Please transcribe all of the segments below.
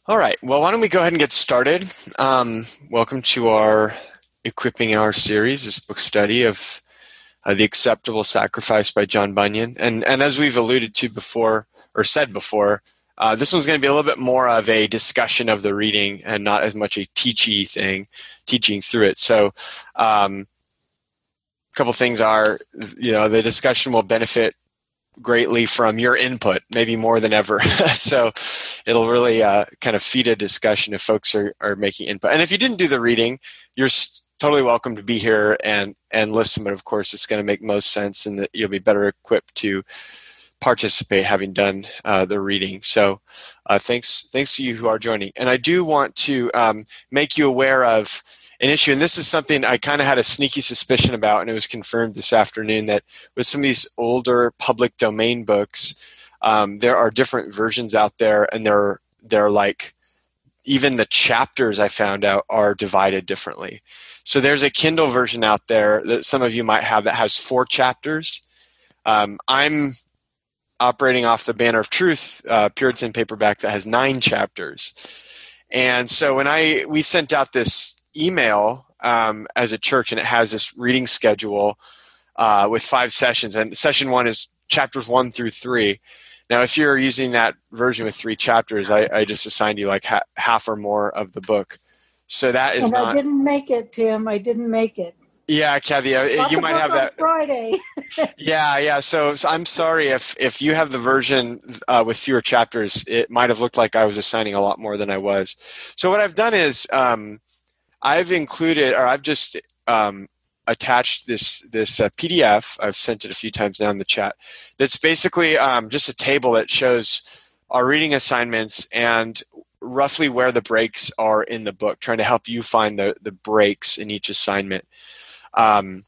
All right. Well, why don't we go ahead and get started? Welcome to our Equipping Our series, this book study of The Acceptable Sacrifice by John Bunyan. And as we've alluded to before, or said before, this one's going to be a little bit more of a discussion of the reading and not as much a teaching through it. So a couple things are, the discussion will benefit greatly from your input, maybe more than ever. So it'll really kind of feed a discussion if folks are making input. And if you didn't do the reading, you're totally welcome to be here and listen, but of course it's going to make most sense and that you'll be better equipped to participate having done the reading. So thanks to you who are joining. And I do want to make you aware of an issue, and this is something I kind of had a sneaky suspicion about, and it was confirmed this afternoon, that with some of these older public domain books, there are different versions out there, and they're like, even the chapters I found out are divided differently. So there's a Kindle version out there that some of you might have that has 4 chapters. I'm operating off the Banner of Truth Puritan paperback that has 9 chapters. And so when we sent out this email as a church, and it has this reading schedule with 5 sessions, and session 1 is chapters 1 through 3. Now, if you're using that version with 3 chapters, I just assigned you like half or more of the book. So that is I didn't make it, Tim. I didn't make it. Yeah, Kathy, you might have that Friday. Yeah. So I'm sorry if you have the version with fewer chapters. It might have looked like I was assigning a lot more than I was. So what I've done is I've included, or I've just attached this PDF. I've sent it a few times now in the chat. That's basically just a table that shows our reading assignments and roughly where the breaks are in the book, trying to help you find the breaks in each assignment. And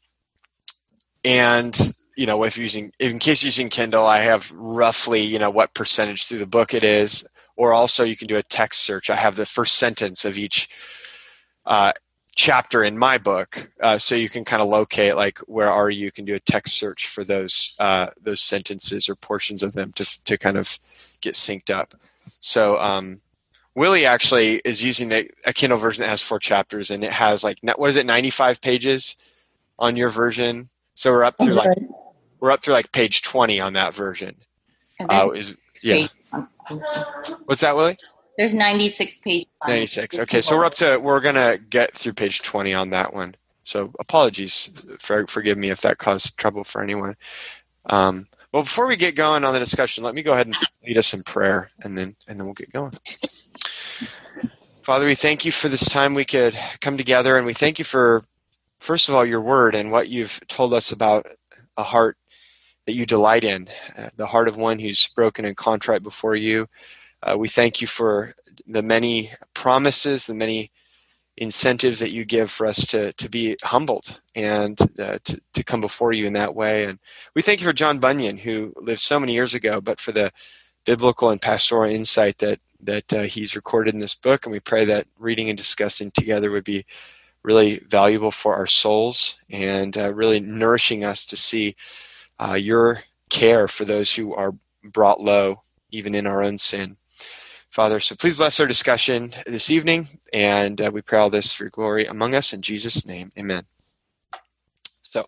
in case you're using Kindle, I have roughly what percentage through the book it is, or also you can do a text search. I have the first sentence of each chapter in my book, so you can kind of locate like where are you. You can do a text search for those sentences or portions of them to kind of get synced up. So Willie actually is using a Kindle version that has 4 chapters, and it has 95 pages on your version. So we're up through like page 20 on that version. What's that, Willie? There's 96 pages. 96. Okay, so we're gonna get through page 20 on that one. So apologies, forgive me if that caused trouble for anyone. Well, before we get going on the discussion, let me go ahead and lead us in prayer, and then we'll get going. Father, we thank you for this time we could come together, and we thank you for, first of all, your word and what you've told us about a heart that you delight in, the heart of one who's broken and contrite before you. We thank you for the many promises, the many incentives that you give for us to be humbled and to come before you in that way. And we thank you for John Bunyan, who lived so many years ago, but for the biblical and pastoral insight that he's recorded in this book. And we pray that reading and discussing together would be really valuable for our souls and really nourishing us to see your care for those who are brought low, even in our own sin. Father, so please bless our discussion this evening, and we pray all this for your glory among us in Jesus' name. Amen. So,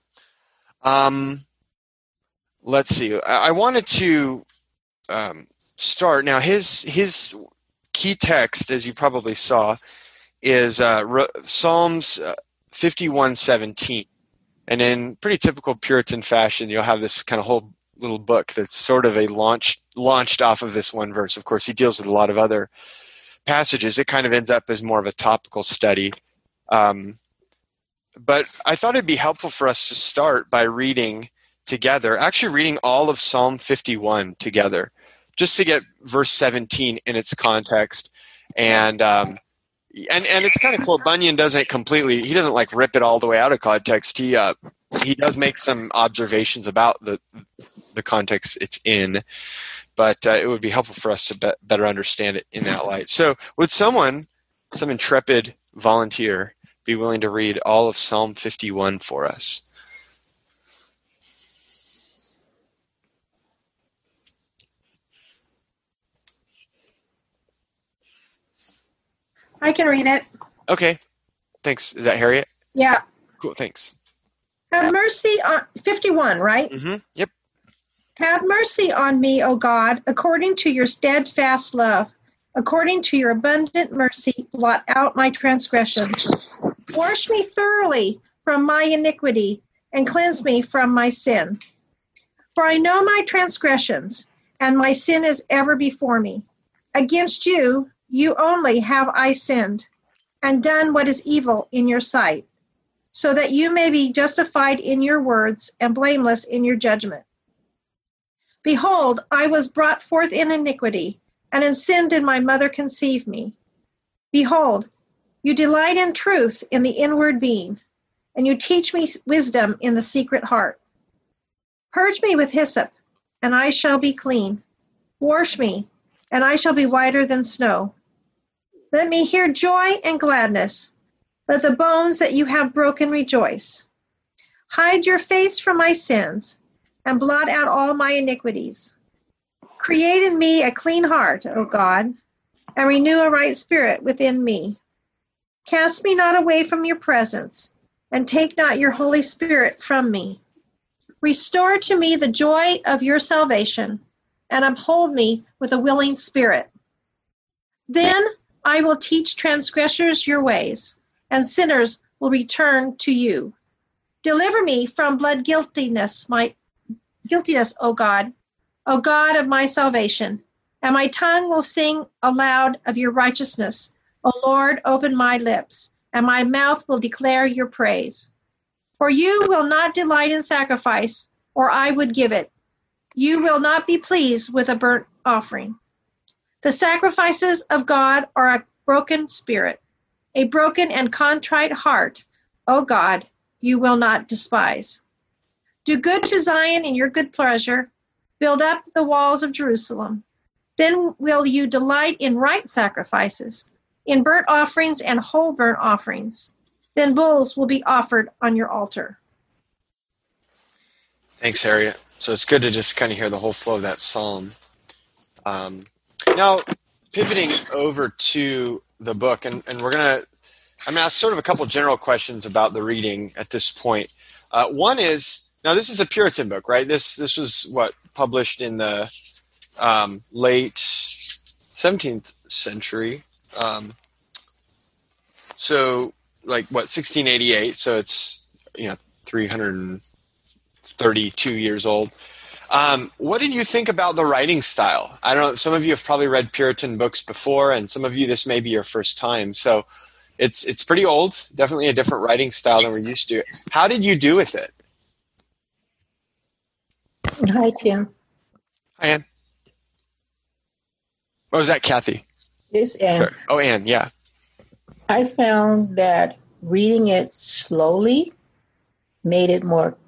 let's see. I wanted to start. Now, his key text, as you probably saw, is Psalms 51:17. And in pretty typical Puritan fashion, you'll have this kind of whole little book that's sort of a launched off of this one verse. Of course, he deals with a lot of other passages. It kind of ends up as more of a topical study. But I thought it'd be helpful for us to start by reading together, actually reading all of Psalm 51 together, just to get verse 17 in its context. And it's kind of cool. Bunyan doesn't like rip it all the way out of context. He does make some observations about the context it's in, but it would be helpful for us to better understand it in that light. So would some intrepid volunteer be willing to read all of Psalm 51 for us? I can read it. Okay. Thanks. Is that Harriet? Yeah. Cool. Thanks. Have mercy on 51, right? Mm-hmm. Yep. Have mercy on me, O God, according to your steadfast love. According to your abundant mercy, blot out my transgressions. Wash me thoroughly from my iniquity and cleanse me from my sin. For I know my transgressions, and my sin is ever before me. Against you, you only have I sinned, and done what is evil in your sight, so that you may be justified in your words and blameless in your judgment. Behold, I was brought forth in iniquity, and in sin did my mother conceive me. Behold, you delight in truth in the inward being, and you teach me wisdom in the secret heart. Purge me with hyssop, and I shall be clean. Wash me, and I shall be whiter than snow. Let me hear joy and gladness. Let the bones that you have broken rejoice. Hide your face from my sins, and blot out all my iniquities. Create in me a clean heart, O God, and renew a right spirit within me. Cast me not away from your presence, and take not your Holy Spirit from me. Restore to me the joy of your salvation, and uphold me with a willing spirit. Then I will teach transgressors your ways, and sinners will return to you. Deliver me from blood guiltiness, O God of my salvation, and my tongue will sing aloud of your righteousness. O Lord, open my lips, and my mouth will declare your praise. For you will not delight in sacrifice, or I would give it. You will not be pleased with a burnt offering. The sacrifices of God are a broken spirit, a broken and contrite heart, O God, you will not despise. Do good to Zion in your good pleasure. Build up the walls of Jerusalem. Then will you delight in right sacrifices, in burnt offerings and whole burnt offerings. Then bulls will be offered on your altar. Thanks, Harriet. So it's good to just kind of hear the whole flow of that psalm. Now, pivoting over to the book, and we're going to, I'm going to ask sort of a couple general questions about the reading at this point. One is, now this is a Puritan book, right? This was published in the late 17th century. So 1688. So it's 332 years old. What did you think about the writing style? I don't know. Some of you have probably read Puritan books before, and some of you this may be your first time. So it's pretty old. Definitely a different writing style than we're used to. How did you do with it? Hi, Tim. Hi, Ann. What was that, Kathy? It's Ann. Sure. Oh, Ann, yeah. I found that reading it slowly made it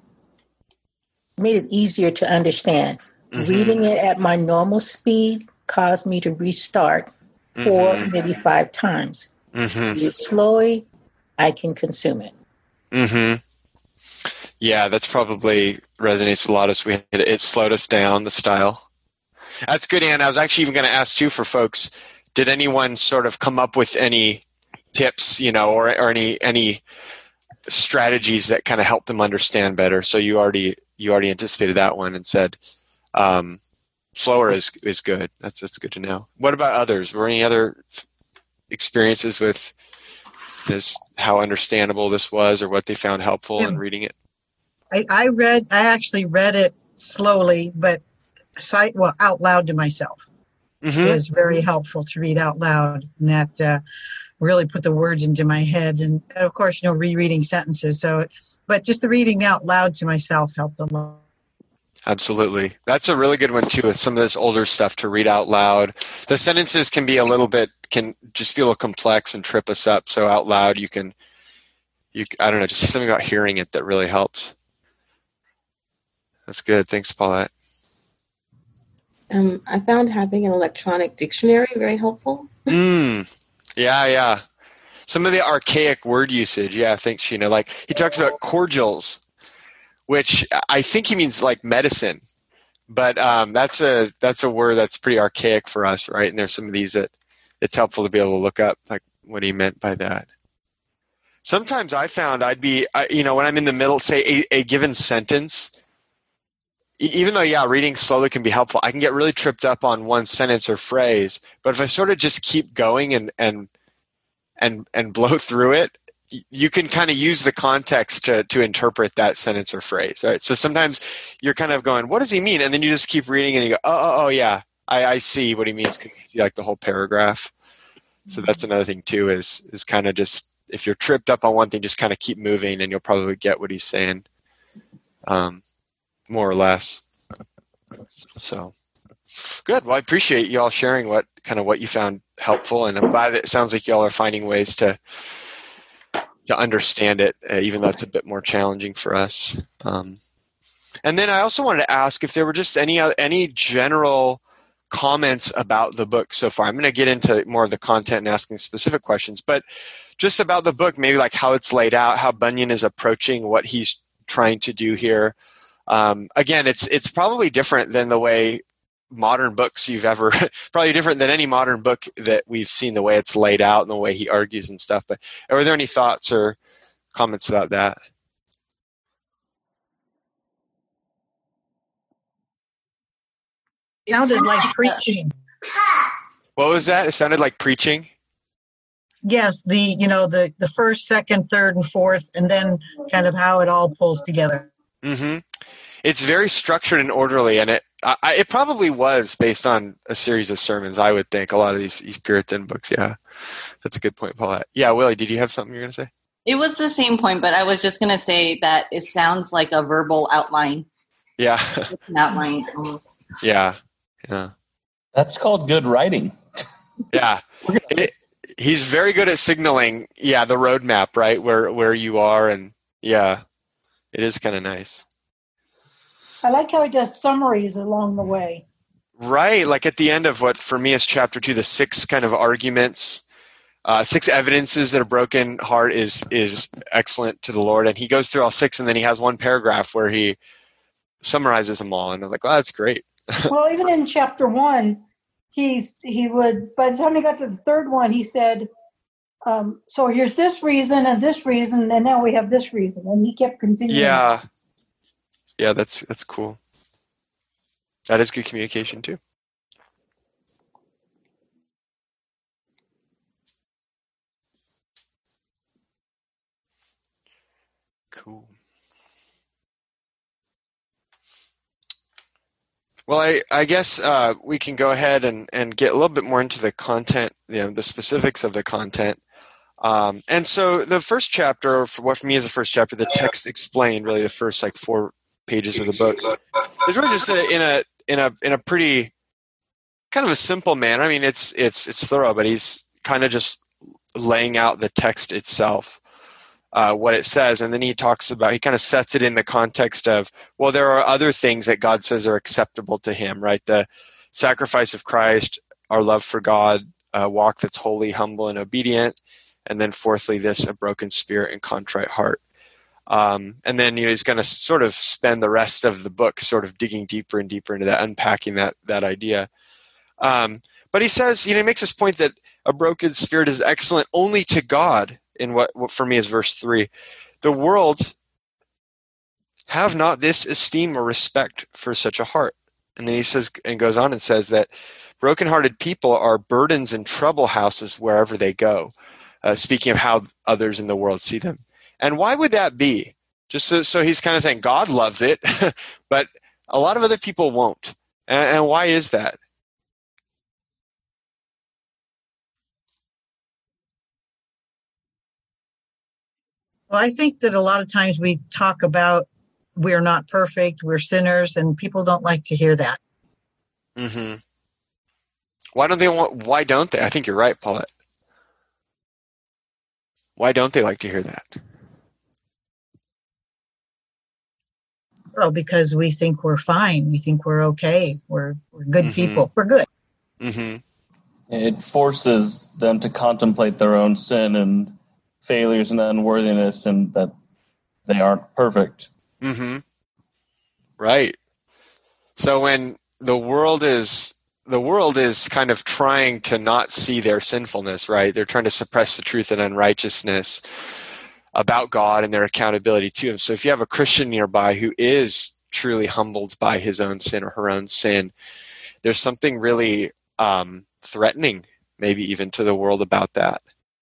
easier to understand. Mm-hmm. Reading it at my normal speed caused me to restart 4, maybe 5 times. Mm-hmm. Read it slowly, I can consume it. Mm-hmm. Yeah, that's probably resonates with a lot of us. It slowed us down, the style. That's good, Ann. I was actually even going to ask too for folks, did anyone sort of come up with any tips, or any strategies that kind of help them understand better? So you already anticipated that one and said slower is good. That's good to know. What about others? Were any other experiences with this, how understandable this was, or what they found helpful in reading it? I actually read it slowly, but out loud to myself. Mm-hmm. It was very helpful to read out loud, and that really put the words into my head. And of course, rereading sentences. But just the reading out loud to myself helped a lot. Absolutely. That's a really good one too, with some of this older stuff to read out loud. The sentences can just feel complex and trip us up. So out loud, I don't know, just something about hearing it that really helps. That's good. Thanks, Paulette. I found having an electronic dictionary very helpful. Yeah. Some of the archaic word usage. Yeah, thanks, Sheena. Like he talks about cordials, which I think he means like medicine, but that's a word that's pretty archaic for us, right? And there's some of these that it's helpful to be able to look up like what he meant by that. Sometimes I found when I'm in the middle, say a given sentence, even though, reading slowly can be helpful, I can get really tripped up on one sentence or phrase. But if I sort of just keep going and blow through it, you can kind of use the context to interpret that sentence or phrase, right? So sometimes you're kind of going, what does he mean? And then you just keep reading and you go, oh yeah, I see what he means. You see like the whole paragraph. So that's another thing too, is kind of just, if you're tripped up on one thing, just kind of keep moving and you'll probably get what he's saying, more or less. So good. Well, I appreciate you all sharing what you found helpful, and I'm glad that it sounds like you all are finding ways to understand it, even though it's a bit more challenging for us. And then I also wanted to ask if there were just any general comments about the book so far. I'm going to get into more of the content and asking specific questions, but just about the book, maybe like how it's laid out, how Bunyan is approaching what he's trying to do here. Again, it's probably different than the way modern books you've ever, probably different than any modern book that we've seen, the way it's laid out and the way he argues and stuff. But are there any thoughts or comments about that? It sounded like preaching. What was that? It sounded like preaching? Yes, the first, second, third, and fourth, and then kind of how it all pulls together. Mm-hmm. It's very structured and orderly, and it probably was based on a series of sermons, I would think, a lot of these Puritan books. Yeah, that's a good point, Paulette. Yeah, Willie, did you have something you were going to say? It was the same point, but I was just going to say that it sounds like a verbal outline. Yeah. An outline almost. Yeah. That's called good writing. Yeah. He's very good at signaling, the roadmap, right, where you are, and it is kind of nice. I like how he does summaries along the way. Right, like at the end of what for me is chapter 2, the 6 kind of arguments, 6 evidences that a broken heart is excellent to the Lord, and he goes through all 6, and then he has one paragraph where he summarizes them all, and I'm like, oh, that's great. Well, even in chapter 1, he would, by the time he got to the third one, he said, so here's this reason, and now we have this reason, and he kept continuing. Yeah, that's cool. That is good communication too. Cool. Well, I guess we can go ahead and get a little bit more into the content, the specifics of the content. And so the first chapter, or for what for me is the first chapter, the text explained, really the first 4 pages of the book, is really just in a pretty kind of a simple manner. I mean, it's thorough, but he's kind of just laying out the text itself, what it says, and then he kind of sets it in the context of, well, there are other things that God says are acceptable to him, right? The sacrifice of Christ, our love for God, a walk that's holy, humble, and obedient, and then fourthly, a broken spirit and contrite heart. And then he's going to sort of spend the rest of the book sort of digging deeper and deeper into that, unpacking that idea. But he says, he makes this point that a broken spirit is excellent only to God, in what for me is verse 3. The world have not this esteem or respect for such a heart. And then he says, and goes on and says that brokenhearted people are burdens and trouble houses wherever they go. Speaking of how others in the world see them. And why would that be? Just so he's kind of saying God loves it, but a lot of other people won't. And why is that? Well, I think that a lot of times we talk about we're not perfect, we're sinners, and people don't like to hear that. Mm-hmm. Why don't they? I think you're right, Paulette. Why don't they like to hear that? Well, because we think we're fine. We think we're okay. We're good people. We're good. Mm-hmm. It forces them to contemplate their own sin and failures and unworthiness, and that they aren't perfect. Mm-hmm. Right. So when the world is the world is kind of trying to not see their sinfulness, right? They're trying to suppress the truth and unrighteousness about God and their accountability to him. So if you have a Christian nearby who is truly humbled by his own sin or her own sin, there's something really threatening, maybe even to the world about that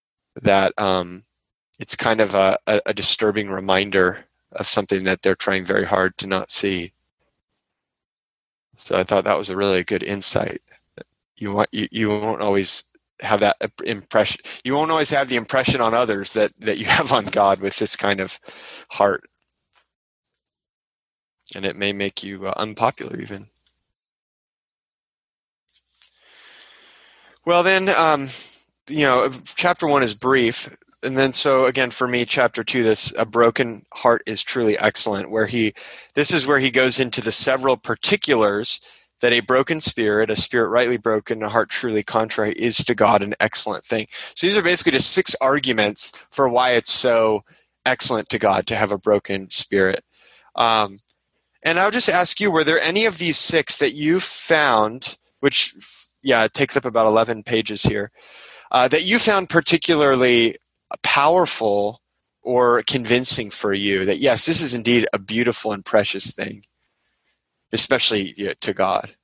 it's kind of a disturbing reminder of something that they're trying very hard to not see. So I thought that was a really good insight. You won't always have that impression. You won't always have the impression on others that you have on God with this kind of heart. And it may make you unpopular even. Well then, chapter 1 is brief. And then, so again, for me, chapter 2, this a broken heart is truly excellent, this is where he goes into the several particulars that a broken spirit, a spirit rightly broken, a heart truly contrite, is to God an excellent thing. So these are basically just 6 arguments for why it's so excellent to God to have a broken spirit. And I'll just ask you, were there any of these 6 that you found, which, it takes up about 11 pages here, that you found particularly powerful or convincing for you that, yes, this is indeed a beautiful and precious thing, especially to God?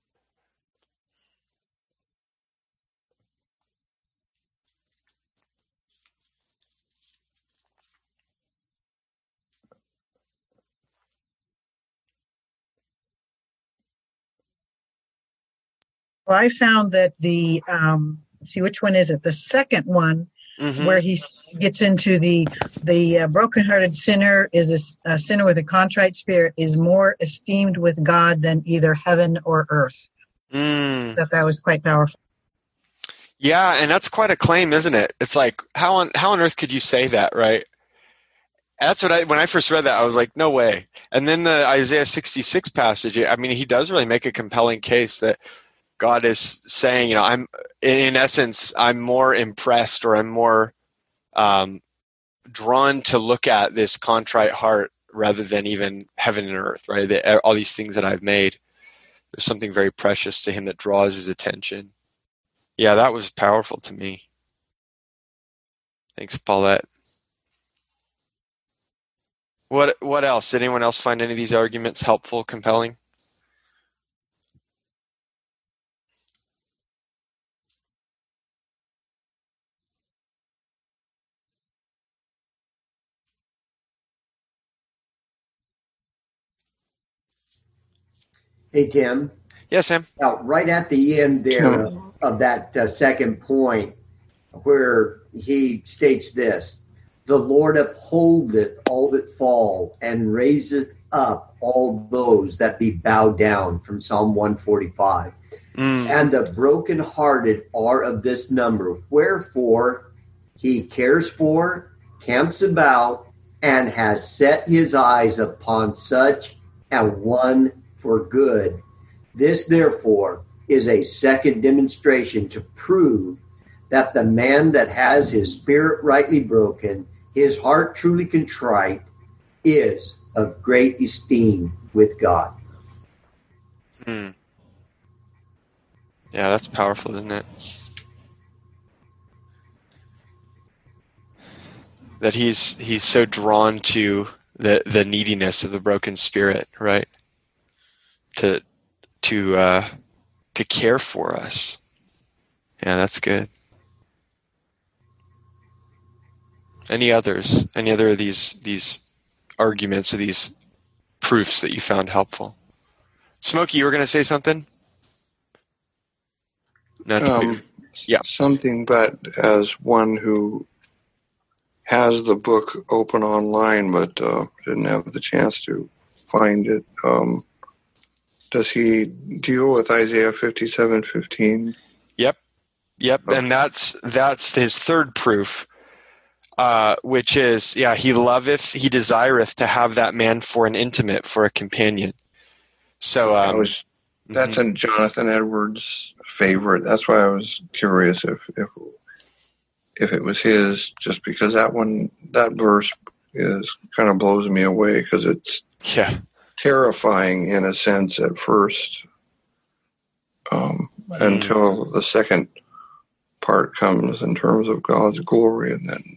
Well, I found that see, which one is it? The second one, where he gets into the brokenhearted sinner is a sinner with a contrite spirit is more esteemed with God than either heaven or earth. That was quite powerful. Yeah, and that's quite a claim, isn't it? It's like, how on earth could you say that, right? That's what when I first read that, I was like, no way. And then the Isaiah 66 passage, he does really make a compelling case that God is saying, I'm in essence, I'm more impressed, or I'm more drawn to look at this contrite heart rather than even heaven and earth, right? All these things that I've made, there's something very precious to him that draws his attention. Yeah, that was powerful to me. Thanks, Paulette. What else? Did anyone else find any of these arguments helpful, compelling? Hey, Tim. Yes, Sam. Now, right at the end there of that second point, where he states this, the Lord upholdeth all that fall and raiseth up all those that be bowed down, from Psalm 145. And the brokenhearted are of this number. Wherefore he cares for, camps about, and has set his eyes upon such a one for good. This, therefore, is a second demonstration to prove that the man that has his spirit rightly broken, his heart truly contrite, is of great esteem with God. Yeah, that's powerful, isn't it? That he's so drawn to the neediness of the broken spirit, right? To care for us. Yeah, that's good. Any others? Any other of these arguments or these proofs that you found helpful? Smokey, you were going to say something? Something that, as one who has the book open online but didn't have the chance to find it, does he deal with Isaiah 57:15? Yep. Okay. And that's his third proof, which is, he desireth to have that man for an intimate, for a companion. So that's in Jonathan Edwards' favorite. That's why I was curious if it was his, just because that verse is kind of blows me away, because it's terrifying in a sense at first. until the second part comes in terms of God's glory, and then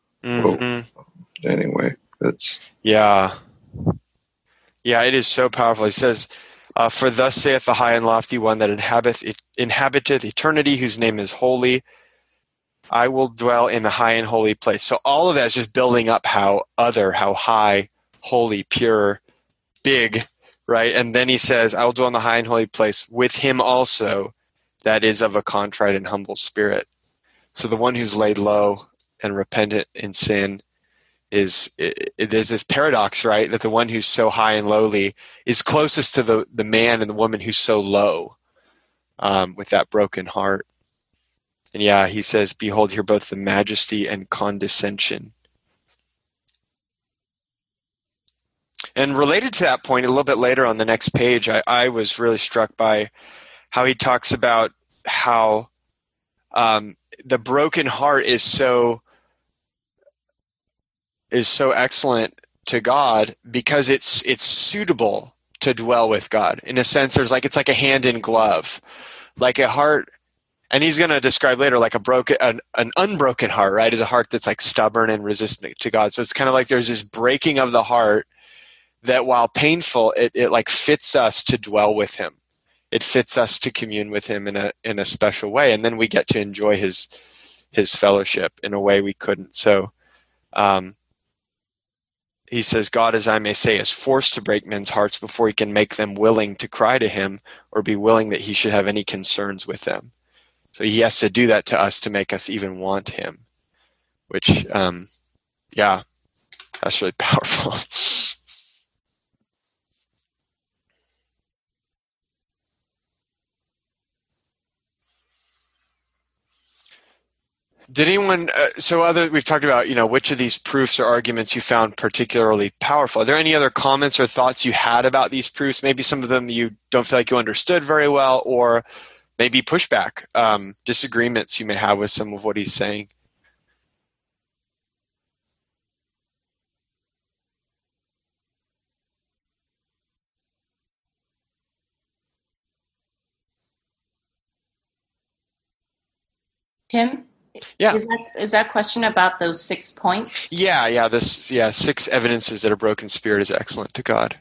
anyway, it's yeah, it is so powerful. He says, "For thus saith the high and lofty one that inhabiteth eternity, whose name is holy. I will dwell in the high and holy place." So all of that is just building up how high, holy, pure, big, right? And then he says, "I will dwell in the high and holy place with him also, that is of a contrite and humble spirit." So the one who's laid low and repentant in sin there's this paradox, right? That the one who's so high and lowly is closest to the man and the woman who's so low, with that broken heart. And yeah, he says, "Behold here both the majesty and condescension." And related to that point, a little bit later on the next page, I was really struck by how he talks about how the broken heart is so excellent to God because it's suitable to dwell with God. In a sense, it's like a hand in glove, like a heart. And he's going to describe later like an unbroken heart, right? Is a heart that's like stubborn and resistant to God. So it's kind of like there's this breaking of the heart that, while painful, it like fits us to dwell with him. It fits us to commune with him in a special way, and then we get to enjoy his fellowship in a way we couldn't. So he says, "God, as I may say, is forced to break men's hearts before he can make them willing to cry to him or be willing that he should have any concerns with them." So he has to do that to us to make us even want him, which, that's really powerful. Did anyone, we've talked about, which of these proofs or arguments you found particularly powerful. Are there any other comments or thoughts you had about these proofs? Maybe some of them you don't feel like you understood very well, or maybe pushback, disagreements you may have with some of what he's saying. Tim? Yeah. Is that question about those 6 points? Yeah. 6 evidences that a broken spirit is excellent to God.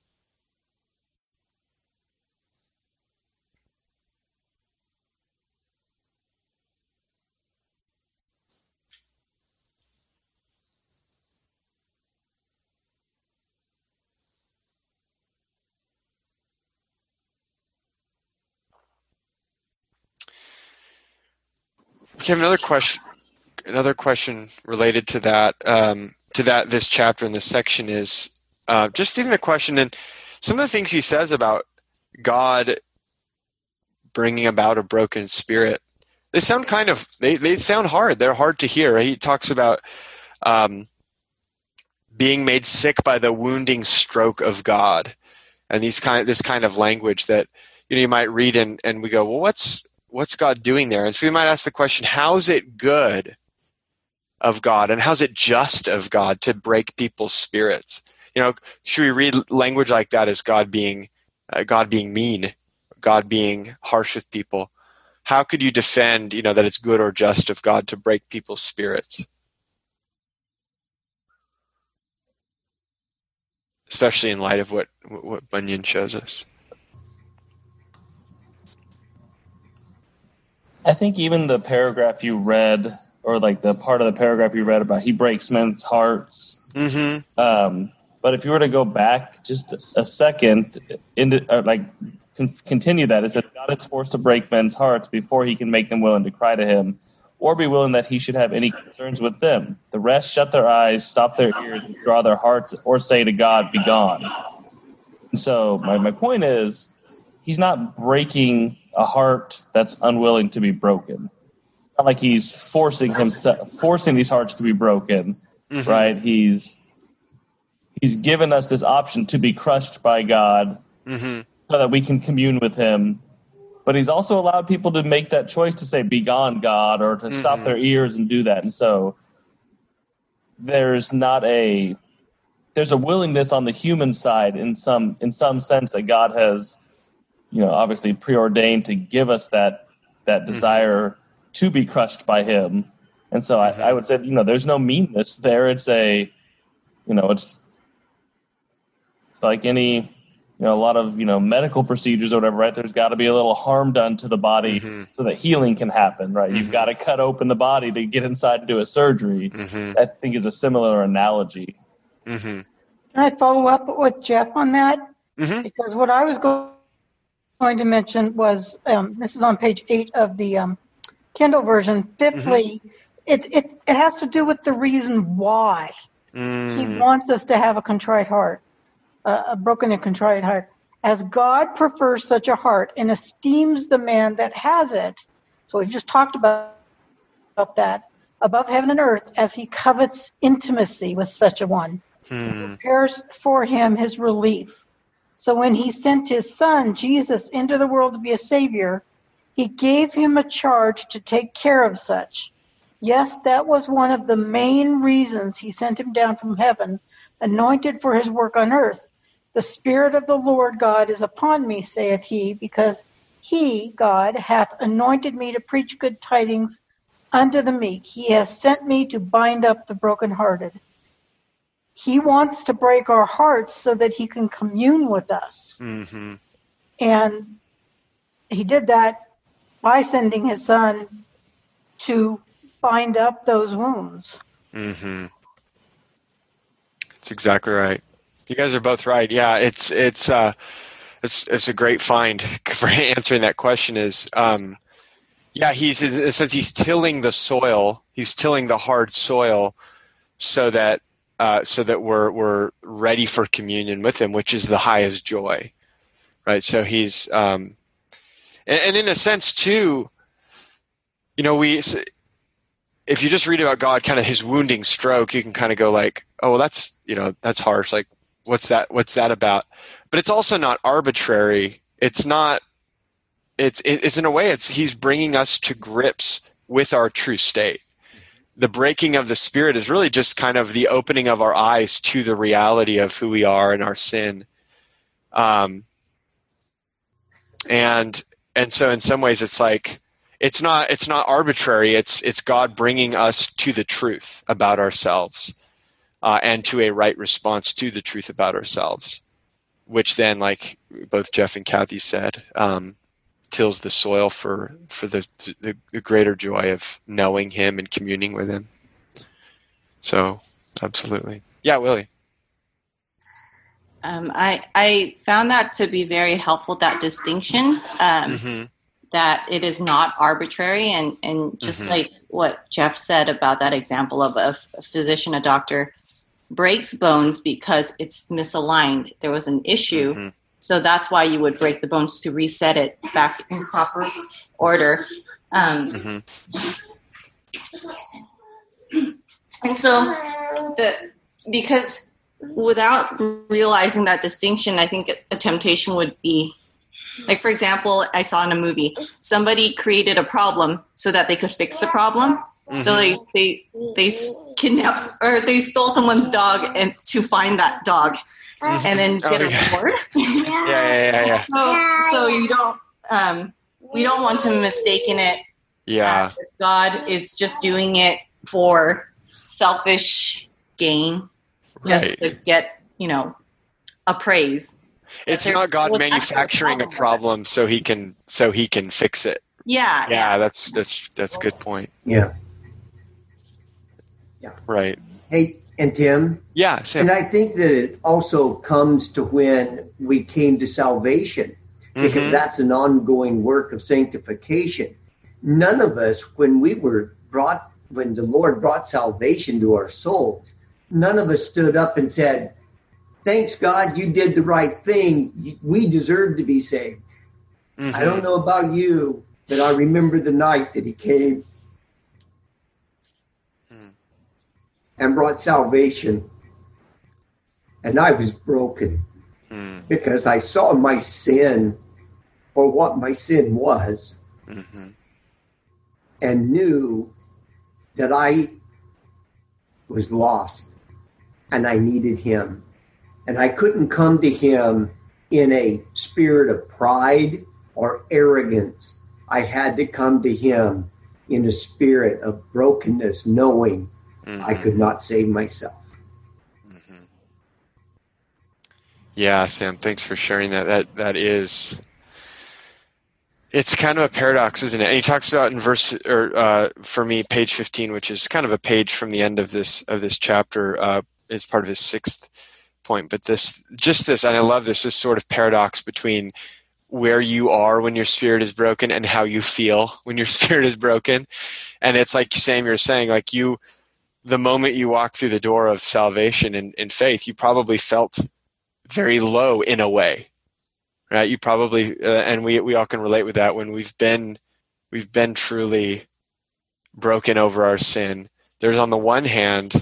We have another question related to that. This chapter and this section is just even the question, and some of the things he says about God bringing about a broken spirit. They sound they sound hard. They're hard to hear. He talks about being made sick by the wounding stroke of God, and this kind of language that you might read and we go, well, what's God doing there? And so we might ask the question, how is it good of God and how's it just of God to break people's spirits? Should we read language like that as God being mean, God being harsh with people? How could you defend, that it's good or just of God to break people's spirits? Especially in light of what Bunyan shows us. I think even the paragraph you read, or like the part of the paragraph you read about he breaks men's hearts. Mm-hmm. But if you were to go back just a second, continue that, it says God is forced to break men's hearts before he can make them willing to cry to him, or be willing that he should have any concerns with them. The rest shut their eyes, stop their ears, withdraw their hearts, or say to God, "Be gone." And so my point is, he's not breaking a heart that's unwilling to be broken. Not like he's forcing these hearts to be broken, mm-hmm. right? He's given us this option to be crushed by God, mm-hmm. so that we can commune with him. But he's also allowed people to make that choice to say, "Be gone, God," or to mm-hmm. stop their ears and do that. And so there's a willingness on the human side in some sense that God has obviously preordained to give us that desire to be crushed by him. And so I would say, there's no meanness there. It's it's like any, a lot of, medical procedures or whatever, right? There's got to be a little harm done to the body so that healing can happen, right? You've got to cut open the body to get inside and do a surgery. I think is a similar analogy. Can I follow up with Jeff on that? Because what I was going to mention was, this is on page 8 of the Kindle version. Fifthly, it has to do with the reason why he wants us to have a contrite heart, a broken and contrite heart. As God prefers such a heart and esteems the man that has it, so we've just talked about that, above heaven and earth, as he covets intimacy with such a one, he prepares for him his relief. So when he sent his son, Jesus, into the world to be a savior, he gave him a charge to take care of such. Yes, that was one of the main reasons he sent him down from heaven, anointed for his work on earth. The Spirit of the Lord God is upon me, saith he, because he, God, hath anointed me to preach good tidings unto the meek. He has sent me to bind up the brokenhearted. He wants to break our hearts so that he can commune with us. And he did that by sending his son to bind up those wounds. That's exactly right. You guys are both right. Yeah, it's a great find for answering that question. Is he's in a sense he's tilling the soil. He's tilling the hard soil so that we're ready for communion with him, which is the highest joy, right? So he's and in a sense too, if you just read about God, kind of his wounding stroke, you can kind of go like, oh, well, that's harsh. Like, what's that about? But it's also not arbitrary. It's not. It's in a way, he's bringing us to grips with our true state. The breaking of the Spirit is really just kind of the opening of our eyes to the reality of who we are and our sin. And so in some ways it's like, it's not arbitrary. It's God bringing us to the truth about ourselves, and to a right response to the truth about ourselves, which then, like both Jeff and Kathy said, tills the soil for the greater joy of knowing him and communing with him. So, absolutely. Yeah, Willie. I found that to be very helpful, that distinction, that it is not arbitrary. And just like what Jeff said about that example of a physician, a doctor, breaks bones because it's misaligned. There was an issue. So that's why you would break the bones, to reset it back in proper order. And so because without realizing that distinction, I think a temptation would be, like, for example, I saw in a movie, somebody created a problem so that they could fix the problem. So they kidnapped, or they stole someone's dog and to find that dog. And then get a reward. Yeah. So you don't. We don't want to mistaken it. Yeah. God is just doing it for selfish gain, just to get a praise. It's not God manufacturing a problem so he can fix it. Yeah. That's a good point. Yeah. Right. Hey, and Tim? Yeah, Sam. And I think that it also comes to when we came to salvation, because that's an ongoing work of sanctification. None of us, when the Lord brought salvation to our souls, none of us stood up and said, thanks God, you did the right thing. We deserve to be saved. I don't know about you, but I remember the night that he came and brought salvation. And I was broken because I saw my sin for what my sin was, and knew that I was lost and I needed him. And I couldn't come to him in a spirit of pride or arrogance. I had to come to him in a spirit of brokenness, knowing I could not save myself. Yeah, Sam, thanks for sharing that. That is, it's kind of a paradox, isn't it? And he talks about in for me, page 15, which is kind of a page from the end of this chapter, is part of his 6th point. But this, and I love this sort of paradox between where you are when your spirit is broken and how you feel when your spirit is broken. And it's like Sam, you're saying, like the moment you walk through the door of salvation in faith, you probably felt very low in a way, right? You probably, and we all can relate with that when we've been truly broken over our sin. There's on the one hand,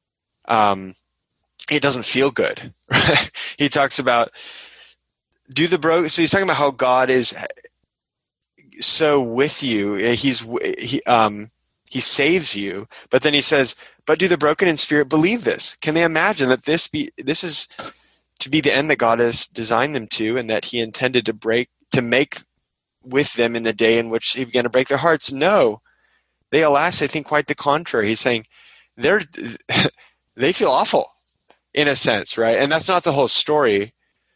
it doesn't feel good. Right? He talks about so he's talking about how God is so with you. He saves you, but then he says, "But do the broken in spirit believe this? Can they imagine that this is to be the end that God has designed them to, and that he intended to make with them in the day in which he began to break their hearts? No, they, alas, I think quite the contrary." He's saying they feel awful in a sense, right? And that's not the whole story.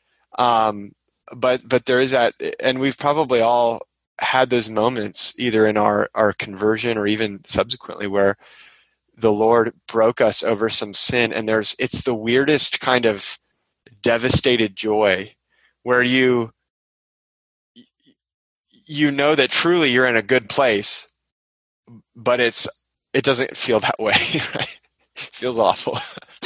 But there is that, and we've probably all had those moments either in our conversion or even subsequently where the Lord broke us over some sin, and it's the weirdest kind of devastated joy where you know that truly you're in a good place, but it doesn't feel that way, right? It feels awful.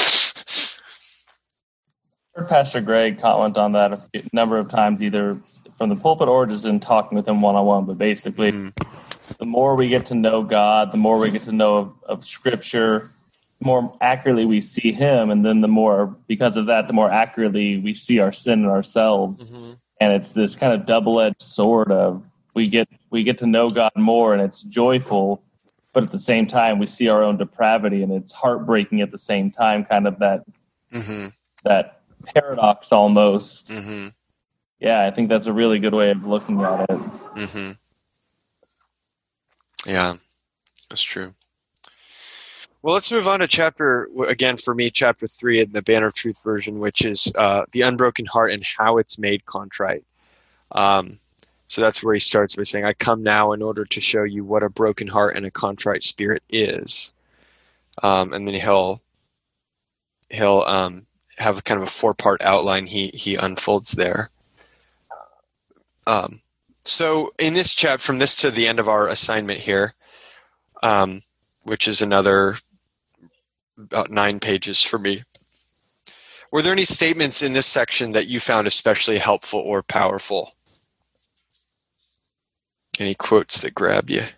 I heard Pastor Greg comment on that a number of times, either from the pulpit or just in talking with him one-on-one. But basically, the more we get to know God, the more we get to know of Scripture, the more accurately we see him, and then the more, because of that, the more accurately we see our sin in ourselves. Mm-hmm. And it's this kind of double-edged sword of we get to know God more, and it's joyful, but at the same time we see our own depravity, and it's heartbreaking at the same time, kind of that that paradox almost. Mm-hmm. Yeah, I think that's a really good way of looking at it. Mm-hmm. Yeah, that's true. Well, let's move on to chapter 3 in the Banner of Truth version, which is the unbroken heart and how it's made contrite. So that's where he starts by saying, "I come now in order to show you what a broken heart and a contrite spirit is." And then he'll have kind of a 4-part outline he unfolds there. So in this chapter, from this to the end of our assignment here, which is another about 9 pages for me, were there any statements in this section that you found especially helpful or powerful? Any quotes that grabbed you?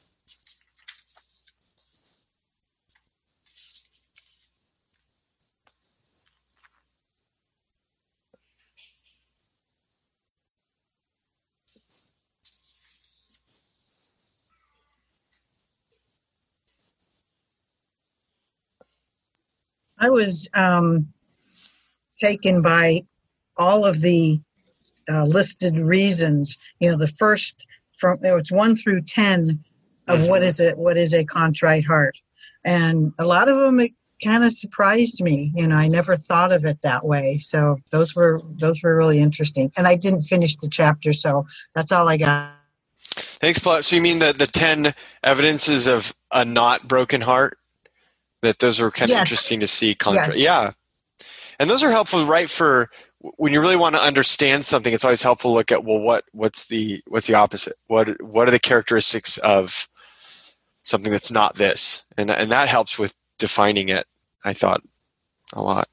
I was taken by all of the listed reasons. The first it's 1 through 10 of what is a contrite heart, and a lot of them it kind of surprised me. I never thought of it that way. So those were really interesting. And I didn't finish the chapter, so that's all I got. Thanks, Paul. So you mean the 10 evidences of a not broken heart? That those are kind of interesting to see. Yes. Yeah. And those are helpful, right, for when you really want to understand something. It's always helpful to look at, well, what's the opposite? What are the characteristics of something that's not this? And that helps with defining it, I thought, a lot.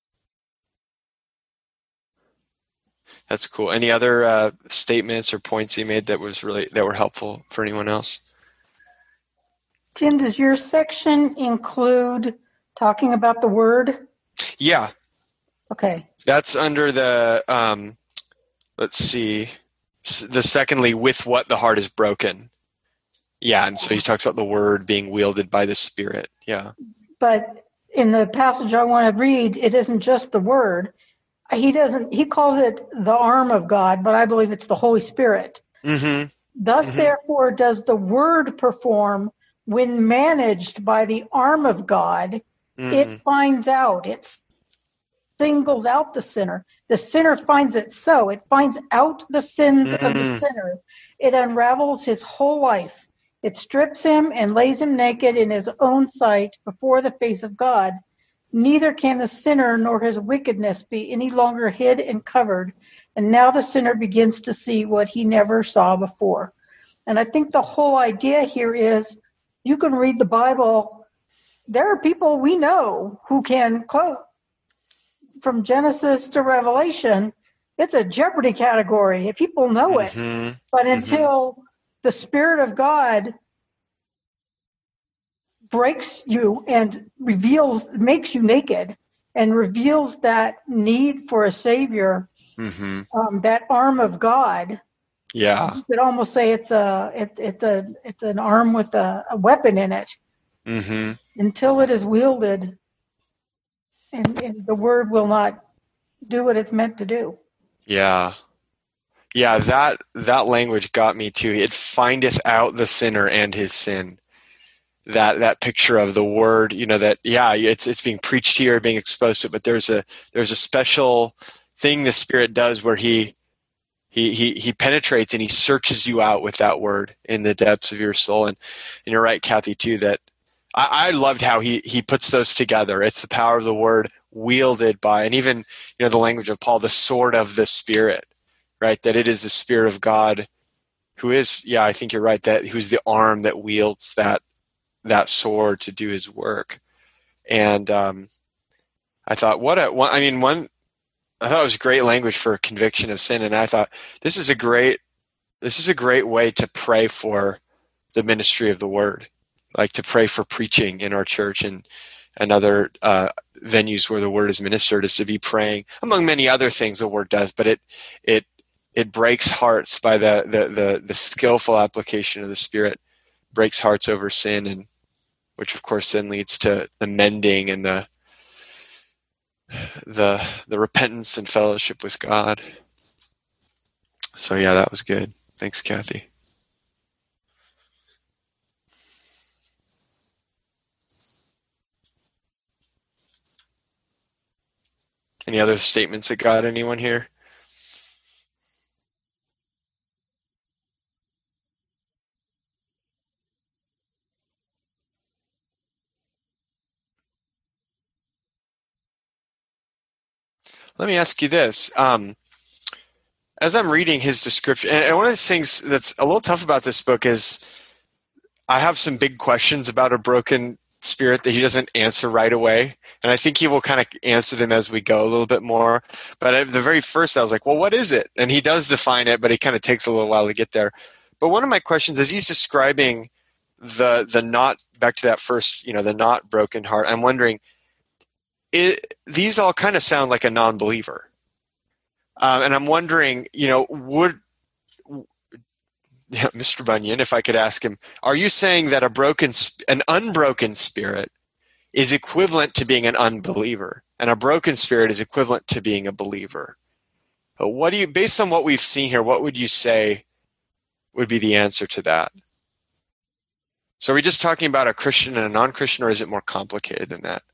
That's cool. Any other statements or points you made that were helpful for anyone else? Tim, does your section include talking about the word? Yeah. Okay. That's under the, let's see, the secondly, with what the heart is broken. Yeah, and so he talks about the word being wielded by the Spirit. Yeah. But in the passage I want to read, it isn't just the word. he calls it the arm of God, but I believe it's the Holy Spirit. Mm-hmm. Thus, therefore, does the word perform when managed by the arm of God. It finds out, it singles out the sinner. The sinner finds it so. It finds out the sins of the sinner. It unravels his whole life. It strips him and lays him naked in his own sight before the face of God. Neither can the sinner nor his wickedness be any longer hid and covered. And now the sinner begins to see what he never saw before. And I think the whole idea here is you can read the Bible. There are people we know who can quote from Genesis to Revelation. It's a Jeopardy category. People know it. But until the Spirit of God breaks you and makes you naked and reveals that need for a Savior, that arm of God. Yeah, you could almost say it's an arm with a weapon in it. Until it is wielded, and the word will not do what it's meant to do. Yeah. That language got me too. It findeth out the sinner and his sin. That picture of the word, it's being preached to you or being exposed to it, but there's a special thing the Spirit does where he penetrates and he searches you out with that word in the depths of your soul. And you're right, Kathy, too, that I loved how he puts those together. It's the power of the word wielded by, and even the language of Paul, the sword of the Spirit, right? That it is the Spirit of God who is, I think you're right, that who's the arm that wields that sword to do his work. And I thought, I thought it was great language for conviction of sin, and I thought this is a great way to pray for the ministry of the word, like to pray for preaching in our church and other venues where the word is ministered, is to be praying, among many other things the word does, but it breaks hearts by the skillful application of the Spirit, breaks hearts over sin, and which of course then leads to the mending and the repentance and fellowship with God. So that was good. Thanks, Kathy. Any other statements that got anyone here? Let me ask you this. As I'm reading his description, and one of the things that's a little tough about this book is I have some big questions about a broken spirit that he doesn't answer right away. And I think he will kind of answer them as we go a little bit more. But at the very first, I was like, well, what is it? And he does define it, but it kind of takes a little while to get there. But one of my questions is he's describing the not, back to that first, the not broken heart. I'm wondering, these all kind of sound like a non-believer. And I'm wondering, would Mr. Bunyan, if I could ask him, are you saying that an unbroken spirit is equivalent to being an unbeliever, and a broken spirit is equivalent to being a believer? Based on what we've seen here, what would you say would be the answer to that? So are we just talking about a Christian and a non-Christian, or is it more complicated than that?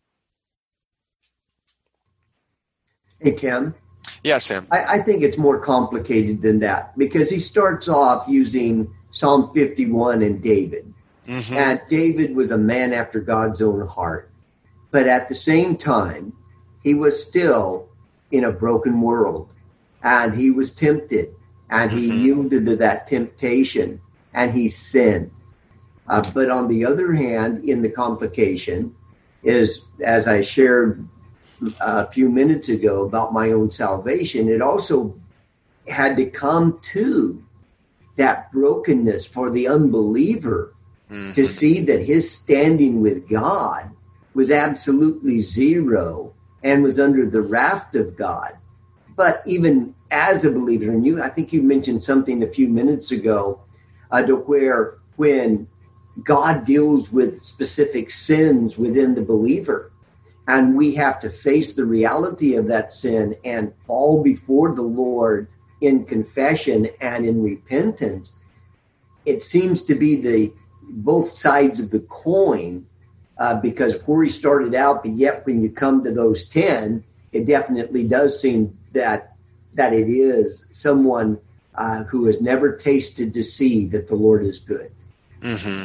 Hey, Tim. Yeah, Sam. I think it's more complicated than that, because he starts off using Psalm 51 and David. And David was a man after God's own heart. But at the same time, he was still in a broken world. And he was tempted. And he yielded to that temptation. And he sinned. But on the other hand, in the complication is, as I shared a few minutes ago about my own salvation, it also had to come to that brokenness for the unbeliever to see that his standing with God was absolutely zero and was under the wrath of God. But even as a believer, and I think you mentioned something a few minutes ago, to where when God deals with specific sins within the believer, and we have to face the reality of that sin and fall before the Lord in confession and in repentance, it seems to be the both sides of the coin, because before he started out, but yet when you come to those 10, it definitely does seem that it is someone who has never tasted to see that the Lord is good. Mm-hmm.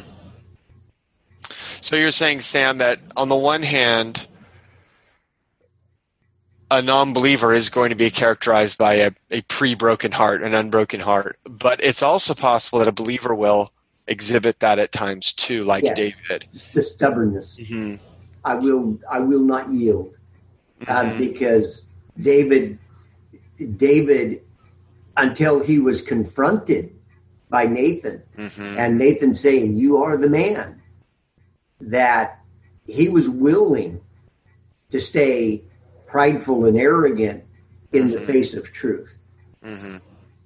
So you're saying, Sam, that on the one hand, a non-believer is going to be characterized by a pre-broken heart, an unbroken heart. But it's also possible that a believer will exhibit that at times too, like Yes. David. The stubbornness. Mm-hmm. I will not yield. Mm-hmm. Because David, until he was confronted by Nathan, Mm-hmm. and Nathan saying, "You are the man," that he was willing to stay prideful and arrogant in the face of truth. Mm-hmm.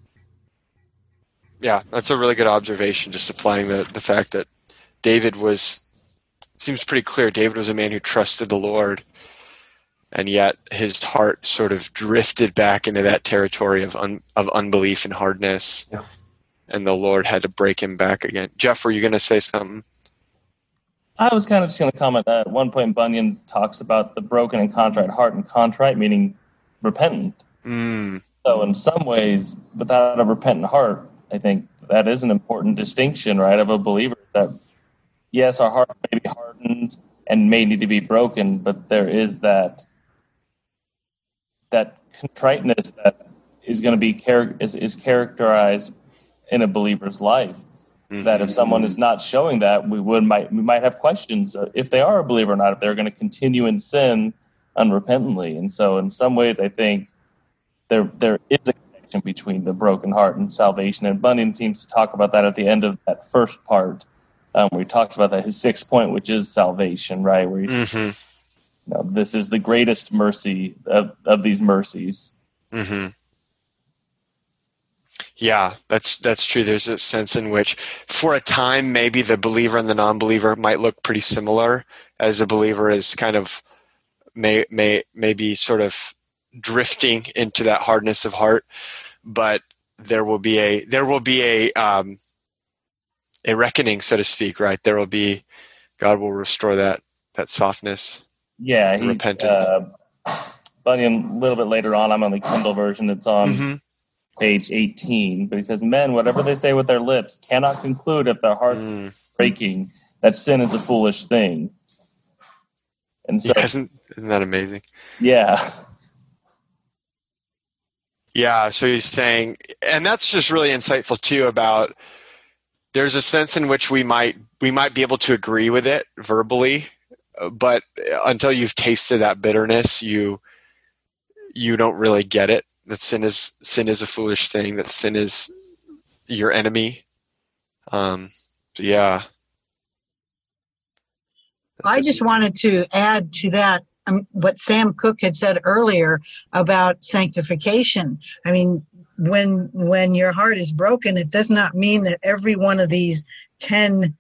Yeah, that's a really good observation, just applying the fact that David seems pretty clear. David was a man who trusted the Lord, and yet his heart sort of drifted back into that territory of unbelief and hardness. Yeah. And the Lord had to break him back again. Jeff, were you going to say something? I was kind of just going to comment that at one point Bunyan talks about the broken and contrite heart, and contrite meaning repentant. Mm. So in some ways, without a repentant heart, I think that is an important distinction, right, of a believer, that yes, our heart may be hardened and may need to be broken, but there is that contriteness that is going to be is characterized in a believer's life. Mm-hmm. That if someone is not showing that, we might have questions if they are a believer or not, if they're going to continue in sin unrepentantly. And so in some ways, I think there is a connection between the broken heart and salvation. And Bunyan seems to talk about that at the end of that first part, where he talks about that, his 6th point, which is salvation, right? Where he's, this is the greatest mercy of these mercies. Mm-hmm. Yeah, that's true. There's a sense in which, for a time, maybe the believer and the non-believer might look pretty similar, as a believer is kind of maybe sort of drifting into that hardness of heart, but there will be a reckoning, so to speak, right? God will restore that softness. Yeah, repentance. Bunyan, a little bit later on, I'm on the Kindle version. It's on page 18, but he says, "Men, whatever they say with their lips, cannot conclude if their hearts are breaking, that sin is a foolish thing." And so, isn't that amazing? Yeah. Yeah, so he's saying, and that's just really insightful too, about there's a sense in which we might be able to agree with it verbally, but until you've tasted that bitterness, you don't really get it. That sin is a foolish thing. That sin is your enemy. So yeah. I just wanted to add to that what Sam Cooke had said earlier about sanctification. I mean, when your heart is broken, it does not mean that every one of these 10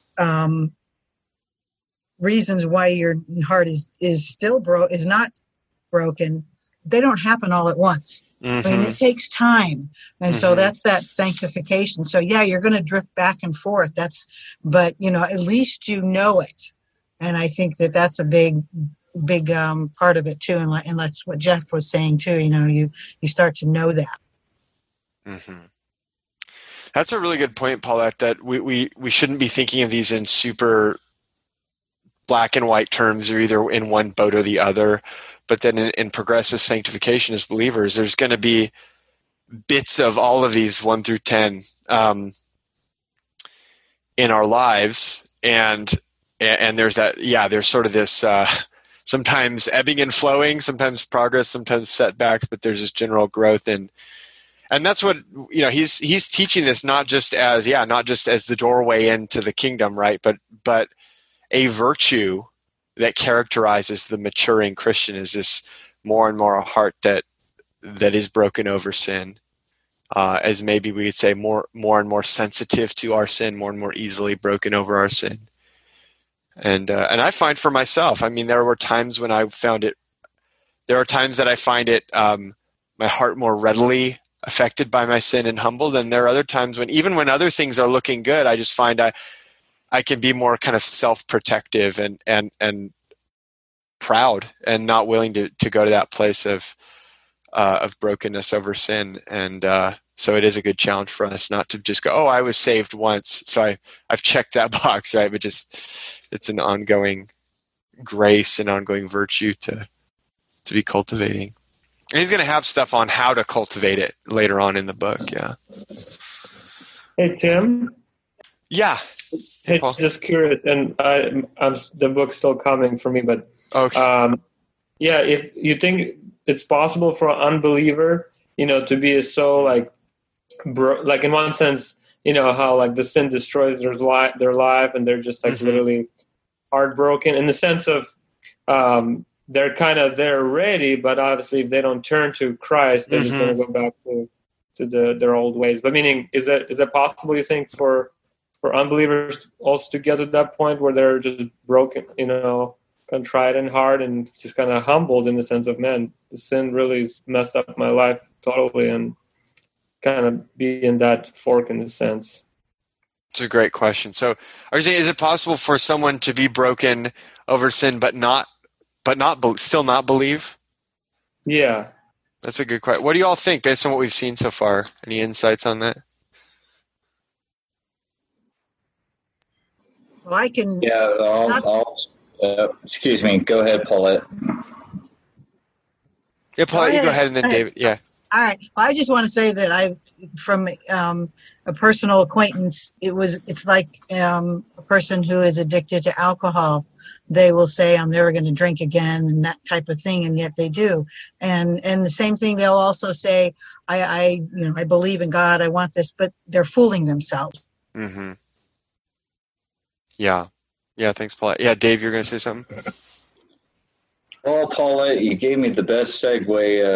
reasons why your heart is not broken. They don't happen all at once. Mm-hmm. I mean, it takes time. And so that's that sanctification. So yeah, you're going to drift back and forth. But at least you know it. And I think that's a big part of it too. And that's what Jeff was saying too. You start to know that. Mm-hmm. That's a really good point, Paulette, that we shouldn't be thinking of these in super black and white terms, or either in one boat or the other. But then in progressive sanctification as believers, there's going to be bits of all of these 1 through 10 in our lives, and there's that. Yeah, there's sort of this sometimes ebbing and flowing, sometimes progress, sometimes setbacks, but there's this general growth, and that's what he's teaching this not just as the doorway into the kingdom, right? But a virtue that characterizes the maturing Christian is this more and more a heart that is broken over sin, as maybe we would say more and more sensitive to our sin, more and more easily broken over our sin. And I find for myself, I mean, there were times when I found it. There are times that I find it my heart more readily affected by my sin and humbled, and there are other times when even when other things are looking good, I just find I can be more kind of self-protective and proud and not willing to go to that place of brokenness over sin. And so it is a good challenge for us not to just go, oh, I was saved once, so I've checked that box, right? But just it's an ongoing grace and ongoing virtue to be cultivating. And he's going to have stuff on how to cultivate it later on in the book. Yeah. Hey, Tim. Yeah. Hey, Paul. Just curious, and I'm the book's still coming for me, but okay. Yeah, if you think it's possible for an unbeliever, to be so like in one sense, how like the sin destroys their life, and they're just like literally heartbroken in the sense of they're kind of there ready, but obviously if they don't turn to Christ, they're just going to go back to their old ways. But meaning, is that possible, you think, for unbelievers also to get to that point where they're just broken, contrite and hard and just kind of humbled in the sense of, man, the sin really has messed up my life totally, and kind of be in that fork in a sense? It's a great question. So are you saying, is it possible for someone to be broken over sin but still not believe? Yeah. That's a good question. What do you all think based on what we've seen so far? Any insights on that? Well, I can. Yeah, I'll excuse me. Go ahead, Paulette. Yeah, Paulette, you go ahead, and then David. Yeah. All right. Well, I just want to say that from a personal acquaintance, it's like a person who is addicted to alcohol. They will say, I'm never going to drink again, and that type of thing, and yet they do. And the same thing, they'll also say, I believe in God, I want this, but they're fooling themselves. Mm-hmm. Yeah. Yeah, thanks, Paulette. Yeah, Dave, you're going to say something? Well, Paulette, you gave me the best segue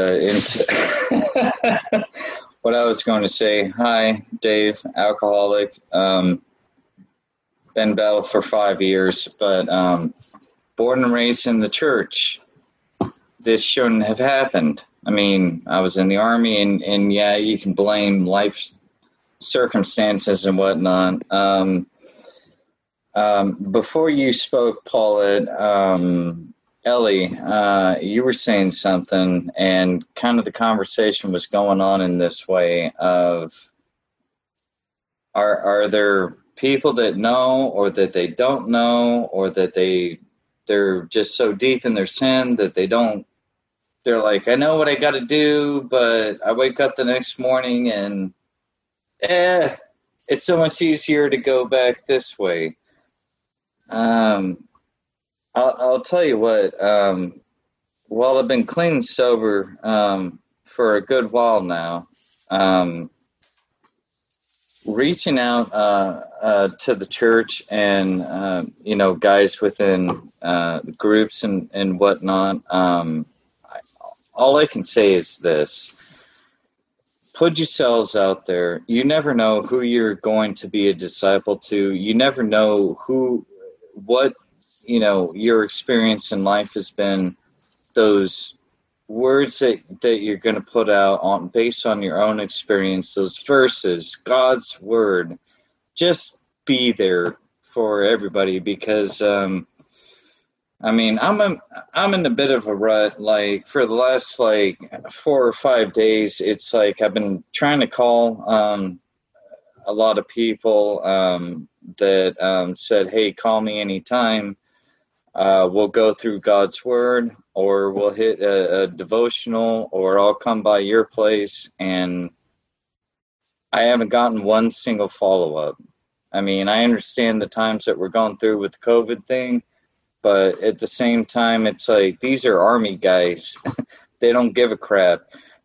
into what I was going to say. Hi, Dave, alcoholic. Been battled for 5 years, but born and raised in the church. This shouldn't have happened. I mean, I was in the Army, and yeah, you can blame life circumstances and whatnot. Before you spoke, Paulette, Ellie, you were saying something, and kind of the conversation was going on in this way of, are there people that know, or that they don't know, or that they're just so deep in their sin that they're like, I know what I got to do, but I wake up the next morning and it's so much easier to go back this way. I'll tell you what, while I've been clean and sober for a good while now, reaching out to the church and, guys within groups and whatnot, all I can say is this. Put yourselves out there. You never know who you're going to be a disciple to. You never know what your experience in life has been. Those words that you're going to put out based on your own experience, those verses, God's word, just be there for everybody, because I'm in a bit of a rut. Like for the last 4 or 5 days, it's like I've been trying to call a lot of people that said, hey, call me anytime. We'll go through God's word, or we'll hit a devotional, or I'll come by your place. And I haven't gotten one single follow-up. I mean, I understand the times that we're going through with the COVID thing, but at the same time, it's like, these are Army guys. They don't give a crap.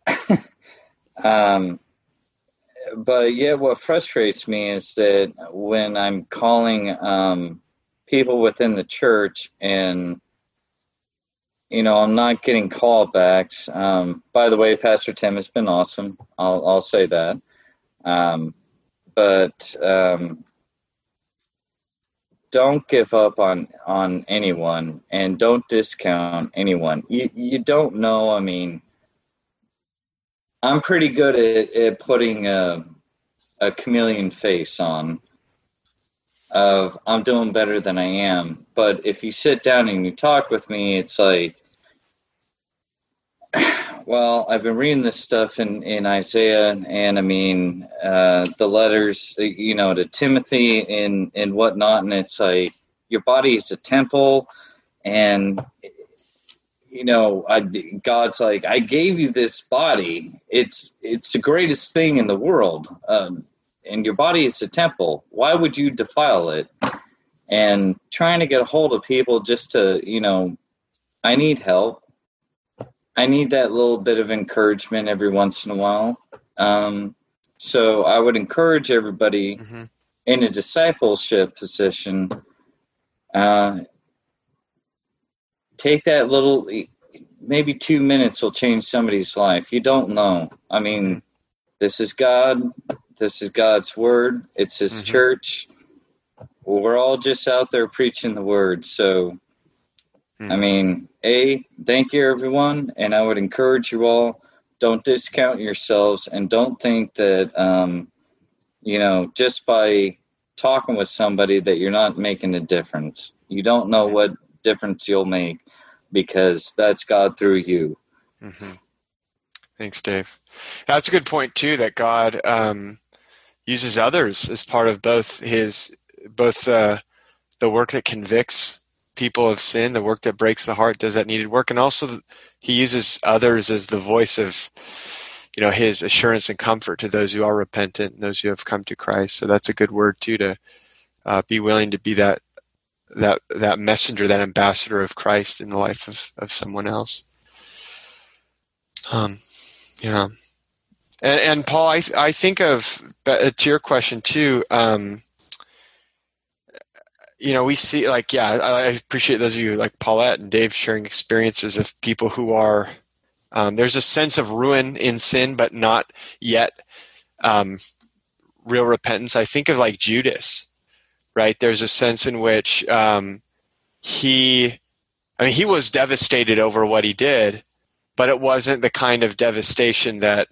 But yeah, what frustrates me is that when I'm calling people within the church and, I'm not getting callbacks. By the way, Pastor Tim has been awesome. I'll say that. But don't give up on anyone, and don't discount anyone. You don't know. I mean, I'm pretty good at putting a chameleon face on of I'm doing better than I am. But if you sit down and you talk with me, it's like, well, I've been reading this stuff in Isaiah, and I mean, the letters, to Timothy and whatnot, and it's like, your body is a temple, and, God's like, I gave you this body. It's the greatest thing in the world, and your body is a temple. Why would you defile it? And trying to get a hold of people just to, I need help. I need that little bit of encouragement every once in a while. So I would encourage everybody in a discipleship position, take that little, maybe 2 minutes will change somebody's life. You don't know. I mean, this is God. This is God's word. It's his church. We're all just out there preaching the word. So, I mean, thank you, everyone. And I would encourage you all, don't discount yourselves, and don't think that, just by talking with somebody that you're not making a difference. You don't know what difference you'll make, because that's God through you. Thanks, Dave. That's a good point, too, that God uses others as part of both the work that convicts people of sin, the work that breaks the heart, does that needed work, and also he uses others as the voice of his assurance and comfort to those who are repentant and those who have come to Christ. So that's a good word too, to be willing to be that messenger, that ambassador of Christ in the life of someone else. And Paul, I think of, to your question too, we see, I appreciate those of you like Paulette and Dave sharing experiences of people who are, there's a sense of ruin in sin, but not yet real repentance. I think of like Judas, right? There's a sense in which he was devastated over what he did, but it wasn't the kind of devastation that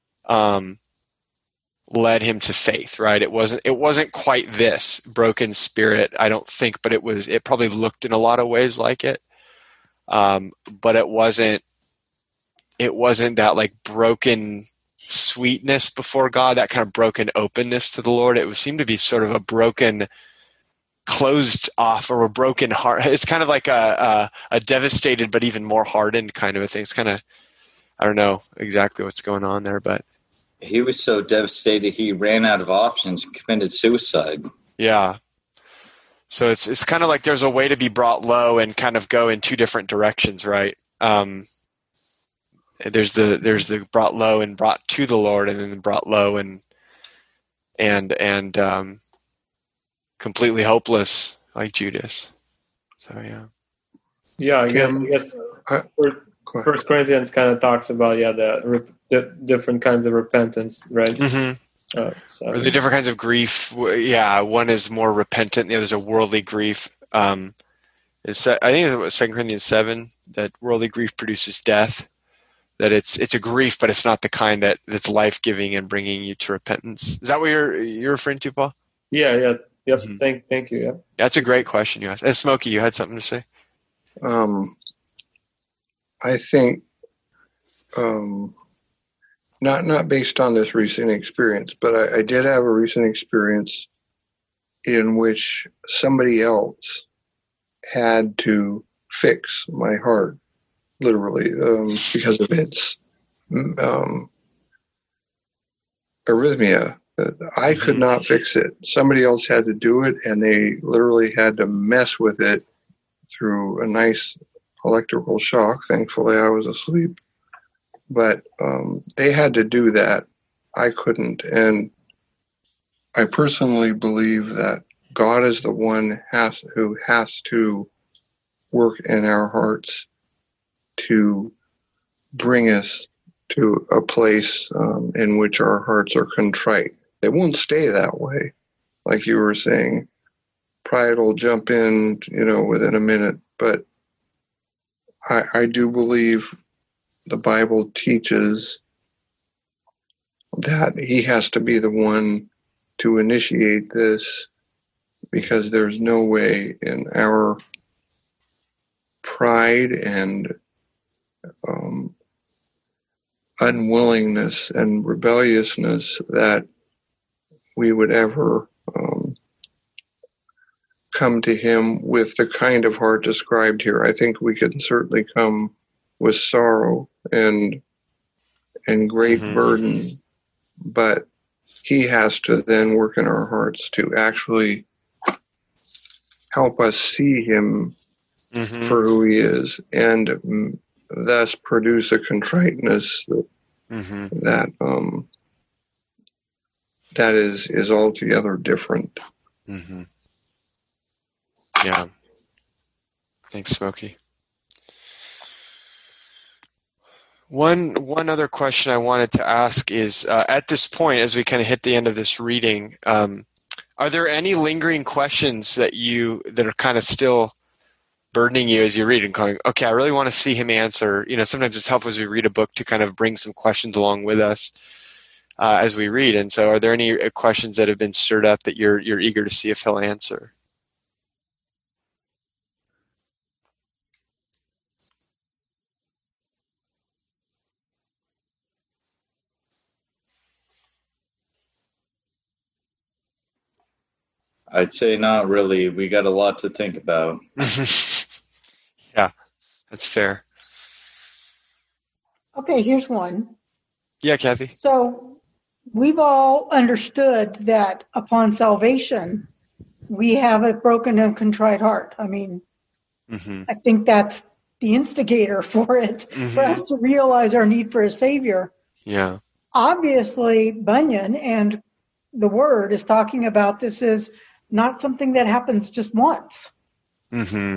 led him to faith, right? It wasn't quite this broken spirit, I don't think, but it probably looked in a lot of ways like it. But it wasn't that like broken sweetness before God, that kind of broken openness to the Lord. It seemed to be sort of a broken, closed off, or a broken heart. It's kind of like a devastated but even more hardened kind of a thing. It's kind of, I don't know exactly what's going on there, but he was so devastated he ran out of options and committed suicide. Yeah. So it's kind of like there's a way to be brought low and kind of go in two different directions, right? There's the brought low and brought to the Lord, and then brought low and completely hopeless like Judas. So yeah. Yeah, I guess First Corinthians kind of talks about the different kinds of repentance, right? Or the different kinds of grief. Yeah, one is more repentant, the other is a worldly grief. I think it was 2 Corinthians 7 that worldly grief produces death. That it's a grief, but it's not the kind that's life giving and bringing you to repentance. Is that what you're referring to, Paul? Yeah. Yes. Thank you. Yeah. That's a great question you asked. And Smokey, you had something to say? I think not based on this recent experience, but I did have a recent experience in which somebody else had to fix my heart, literally, because of its arrhythmia. I could not fix it. Somebody else had to do it, and they literally had to mess with it through a nice electrical shock. Thankfully, I was asleep. But they had to do that. I couldn't. And I personally believe that God is the one who has to work in our hearts to bring us to a place in which our hearts are contrite. They won't stay that way, like you were saying. pride will jump in, within a minute. But I do believe the Bible teaches that he has to be the one to initiate this, because there's no way in our pride and unwillingness and rebelliousness that we would ever come to him with the kind of heart described here. I think we can certainly come with sorrow and great burden, but he has to then work in our hearts to actually help us see him for who he is, and thus produce a contriteness that that is altogether different. Yeah. Thanks, Smokey. One other question I wanted to ask is, at this point, as we kind of hit the end of this reading, are there any lingering questions that are kind of still burdening you as you read and going, okay, I really want to see him answer? Sometimes it's helpful as we read a book to kind of bring some questions along with us as we read. And so are there any questions that have been stirred up that you're eager to see if he'll answer? I'd say not really. We got a lot to think about. Yeah, that's fair. Okay, here's one. Yeah, Kathy. So we've all understood that upon salvation, we have a broken and contrite heart. I mean, I think that's the instigator for it, for us to realize our need for a Savior. Yeah. Obviously, Bunyan and the Word is talking about this is not something that happens just once. So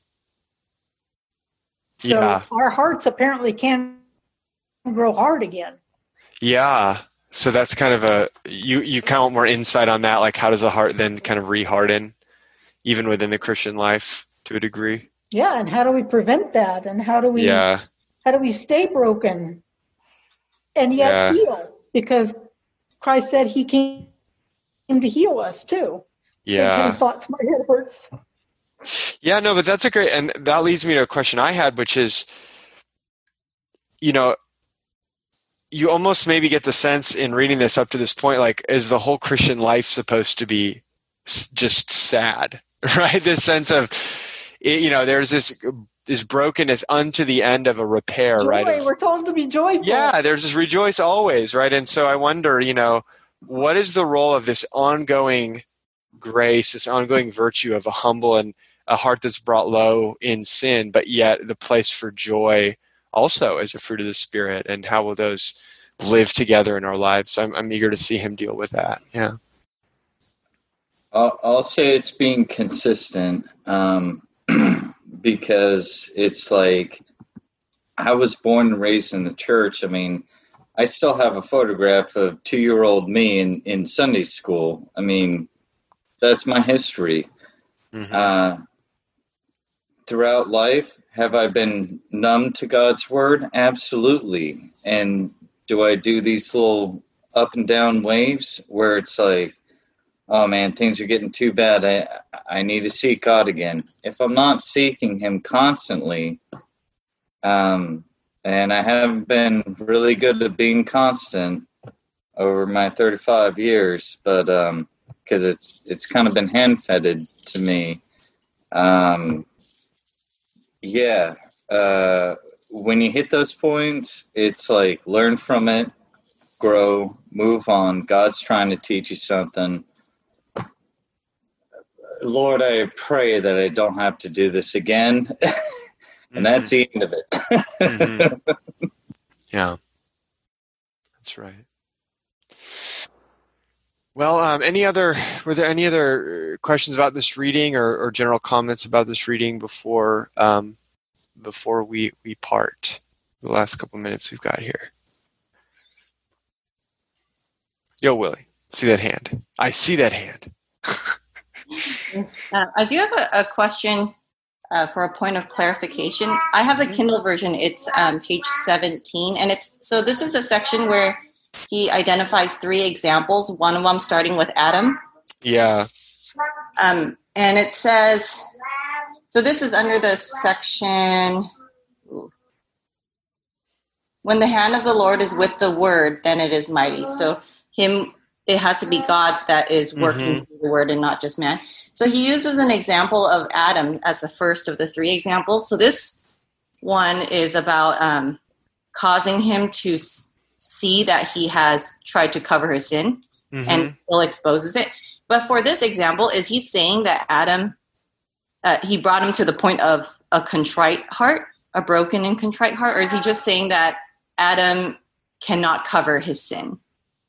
our hearts apparently can grow hard again. Yeah. So that's kind of you kind of want more insight on that, like how does the heart then kind of re-harden, even within the Christian life to a degree? Yeah, and how do we prevent that? And how do we stay broken and yet heal? Because Christ said he came to heal us too. Yeah. Thoughts, my head hurts. Yeah, no, but that's a great, and that leads me to a question I had, which is, you almost maybe get the sense in reading this up to this point, like, is the whole Christian life supposed to be just sad, right? This sense of, there's this brokenness unto the end of a repair, Joy, right? We're told to be joyful. Yeah, there's this rejoice always, right? And so I wonder, what is the role of this ongoing grace, this ongoing virtue of a humble and a heart that's brought low in sin, but yet the place for joy also as a fruit of the Spirit, and how will those live together in our lives? I'm eager to see him deal with that. Yeah. I'll say it's being consistent, because it's like I was born and raised in the church. I mean, I still have a photograph of 2-year-old me in Sunday school. I mean, that's my history. Throughout life, have I been numb to God's word? Absolutely. And do I do these little up and down waves where it's like, oh man, things are getting too bad. I need to seek God again. If I'm not seeking him constantly, and I haven't been really good at being constant over my 35 years, but because it's kind of been hand-fed to me. When you hit those points, it's like learn from it, grow, move on. God's trying to teach you something. Lord, I pray that I don't have to do this again. And that's the end of it. Yeah, that's right. Well, were there any other questions about this reading or general comments about this reading before we part? The last couple of minutes we've got here. Yo, Willie, see that hand? I see that hand. I do have a question for a point of clarification. I have a Kindle version. It's page 17, and this is the section where he identifies 3 examples. One of them starting with Adam. Yeah. And it says, so this is under the section. When the hand of the Lord is with the word, then it is mighty. So it has to be God that is working through the word and not just man. So he uses an example of Adam as the first of the 3 examples. So this one is about causing him to see that he has tried to cover his sin and still exposes it. But for this example, is he saying that Adam, he brought him to the point of a contrite heart, a broken and contrite heart? Or is he just saying that Adam cannot cover his sin?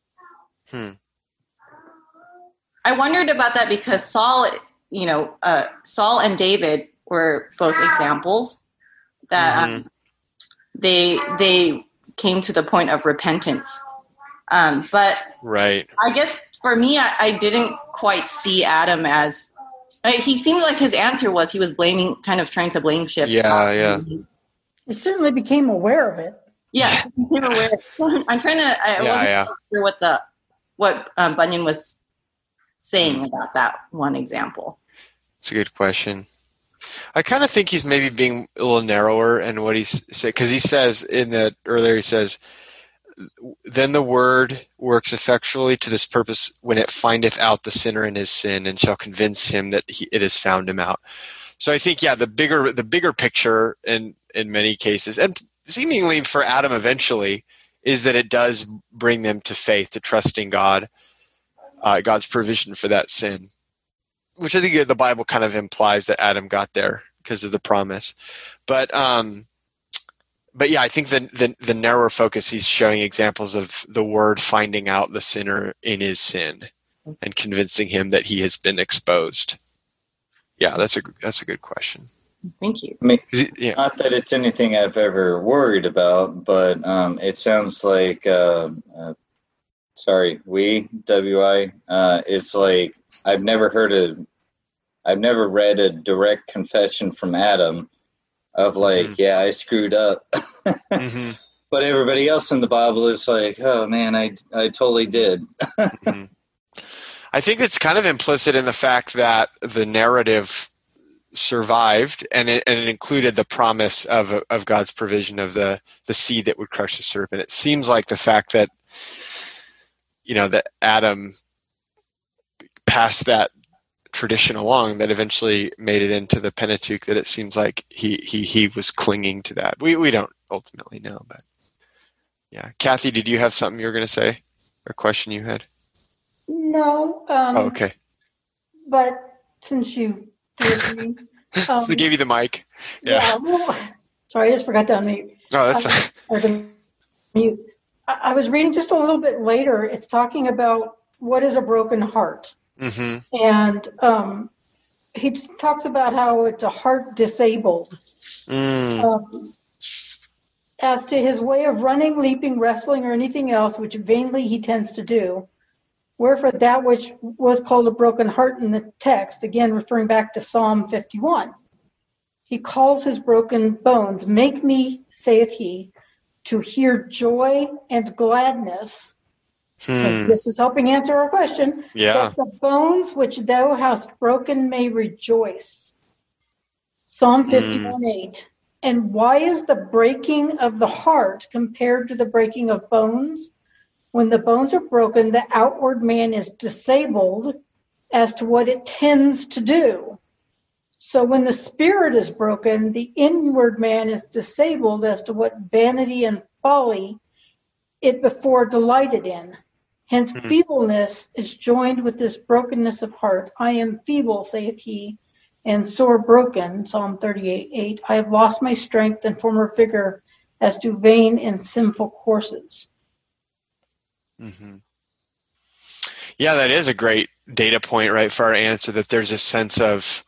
I wondered about that because Saul and David were both examples that they came to the point of repentance. But right. I guess for me, I didn't quite see Adam as. He seemed like his answer was he was blaming, kind of trying to blame shift. Yeah. He certainly became aware of it. Yeah, he became aware. I'm trying to. I wasn't sure what Bunyan was saying about that one example. It's a good question. I kind of think he's maybe being a little narrower in what he's saying, because he says earlier he says, then the word works effectually to this purpose when it findeth out the sinner in his sin and shall convince him that it has found him out. So I think, the bigger picture in many cases, and seemingly for Adam eventually, is that it does bring them to faith, to trusting God, God's provision for that sin, which I think the Bible kind of implies that Adam got there because of the promise. But yeah, I think the narrower focus, he's showing examples of the word finding out the sinner in his sin and convincing him that he has been exposed. Yeah, that's a good question. Thank you. I mean, not that it's anything I've ever worried about, but it sounds like it's like I've never read a direct confession from Adam of like, I screwed up. But everybody else in the Bible is like, oh man, I totally did. I think it's kind of implicit in the fact that the narrative survived and it included the promise of God's provision of the seed that would crush the serpent. It seems like the fact that that Adam passed that tradition along, that eventually made it into the Pentateuch, that it seems like he was clinging to that. We don't ultimately know, but yeah. Kathy, did you have something you were going to say? A question you had? No. Okay. But since you did me, so they gave you the mic. Yeah. Sorry, I just forgot to unmute. Oh, that's fine. Or to mute. I was reading just a little bit later. It's talking about what is a broken heart. And he talks about how it's a heart disabled. As to his way of running, leaping, wrestling, or anything else, which vainly he tends to do, wherefore that which was called a broken heart in the text, again referring back to Psalm 51, he calls his broken bones, make me, saith he, to hear joy and gladness. This is helping answer our question. That the bones which thou hast broken may rejoice. Psalm 51:8. And why is the breaking of the heart compared to the breaking of bones? When the bones are broken, the outward man is disabled as to what it tends to do. So when the spirit is broken, the inward man is disabled as to what vanity and folly it before delighted in. Hence feebleness is joined with this brokenness of heart. I am feeble, saith he, and sore broken, Psalm 38:8. I have lost my strength and former vigor as do vain and sinful courses. Yeah, that is a great data point, right, for our answer, that there's a sense of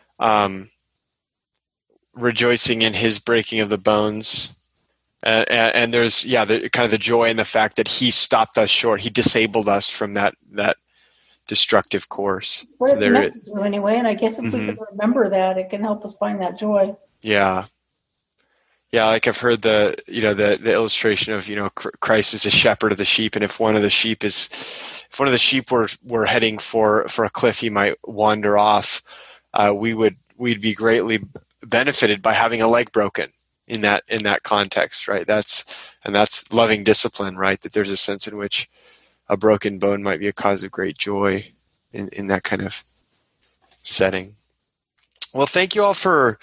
rejoicing in his breaking of the bones. And there's, kind of the joy in the fact that he stopped us short. He disabled us from that destructive course. What So it's meant to do anyway, and I guess if we can remember that, it can help us find that joy. Yeah. Yeah, like I've heard the illustration of, Christ is a shepherd of the sheep, and if one of the sheep were heading for a cliff, he might wander off. We'd be greatly benefited by having a leg broken in that context, right? That's loving discipline, right? That there's a sense in which a broken bone might be a cause of great joy in that kind of setting. Well, thank you all for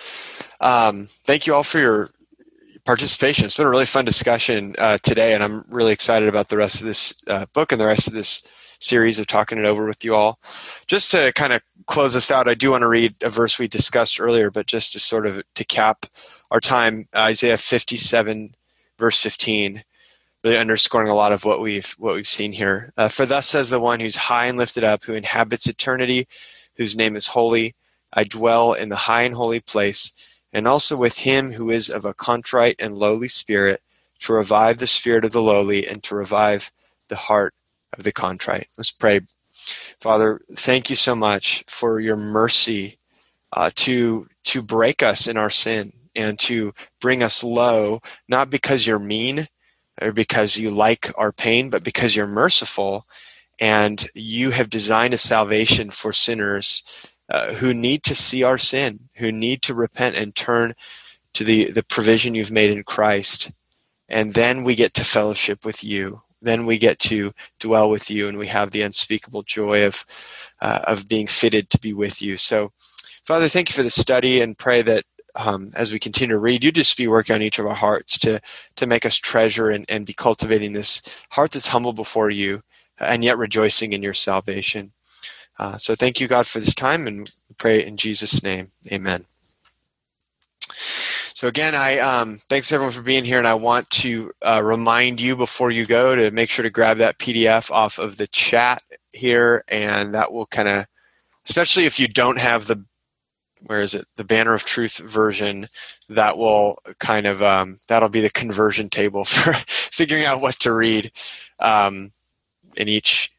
your participation. It's been a really fun discussion today, and I'm really excited about the rest of this book and the rest of this series of talking it over with you all. Just to kind of close us out, I do want to read a verse we discussed earlier, but just to sort of to cap our time, Isaiah 57, verse 15, really underscoring a lot of what we've seen here. For thus says the one who's high and lifted up, who inhabits eternity, whose name is holy. I dwell in the high and holy place, and also with him who is of a contrite and lowly spirit, to revive the spirit of the lowly and to revive the heart of the contrite. Let's pray. Father, thank you so much for your mercy to break us in our sin and to bring us low, not because you're mean or because you like our pain, but because you're merciful, and you have designed a salvation for sinners who need to see our sin, who need to repent and turn to the provision you've made in Christ. And then we get to fellowship with you. Then we get to dwell with you, and we have the unspeakable joy of being fitted to be with you. So, Father, thank you for the study, and pray that as we continue to read, you just be working on each of our hearts to make us treasure and be cultivating this heart that's humble before you and yet rejoicing in your salvation. So thank you, God, for this time, and we pray in Jesus' name. Amen. So again, thanks everyone for being here, and I want to remind you before you go to make sure to grab that PDF off of the chat here, and that will kind of, especially if you don't have the Banner of Truth version, that will kind of that'll be the conversion table for figuring out what to read in each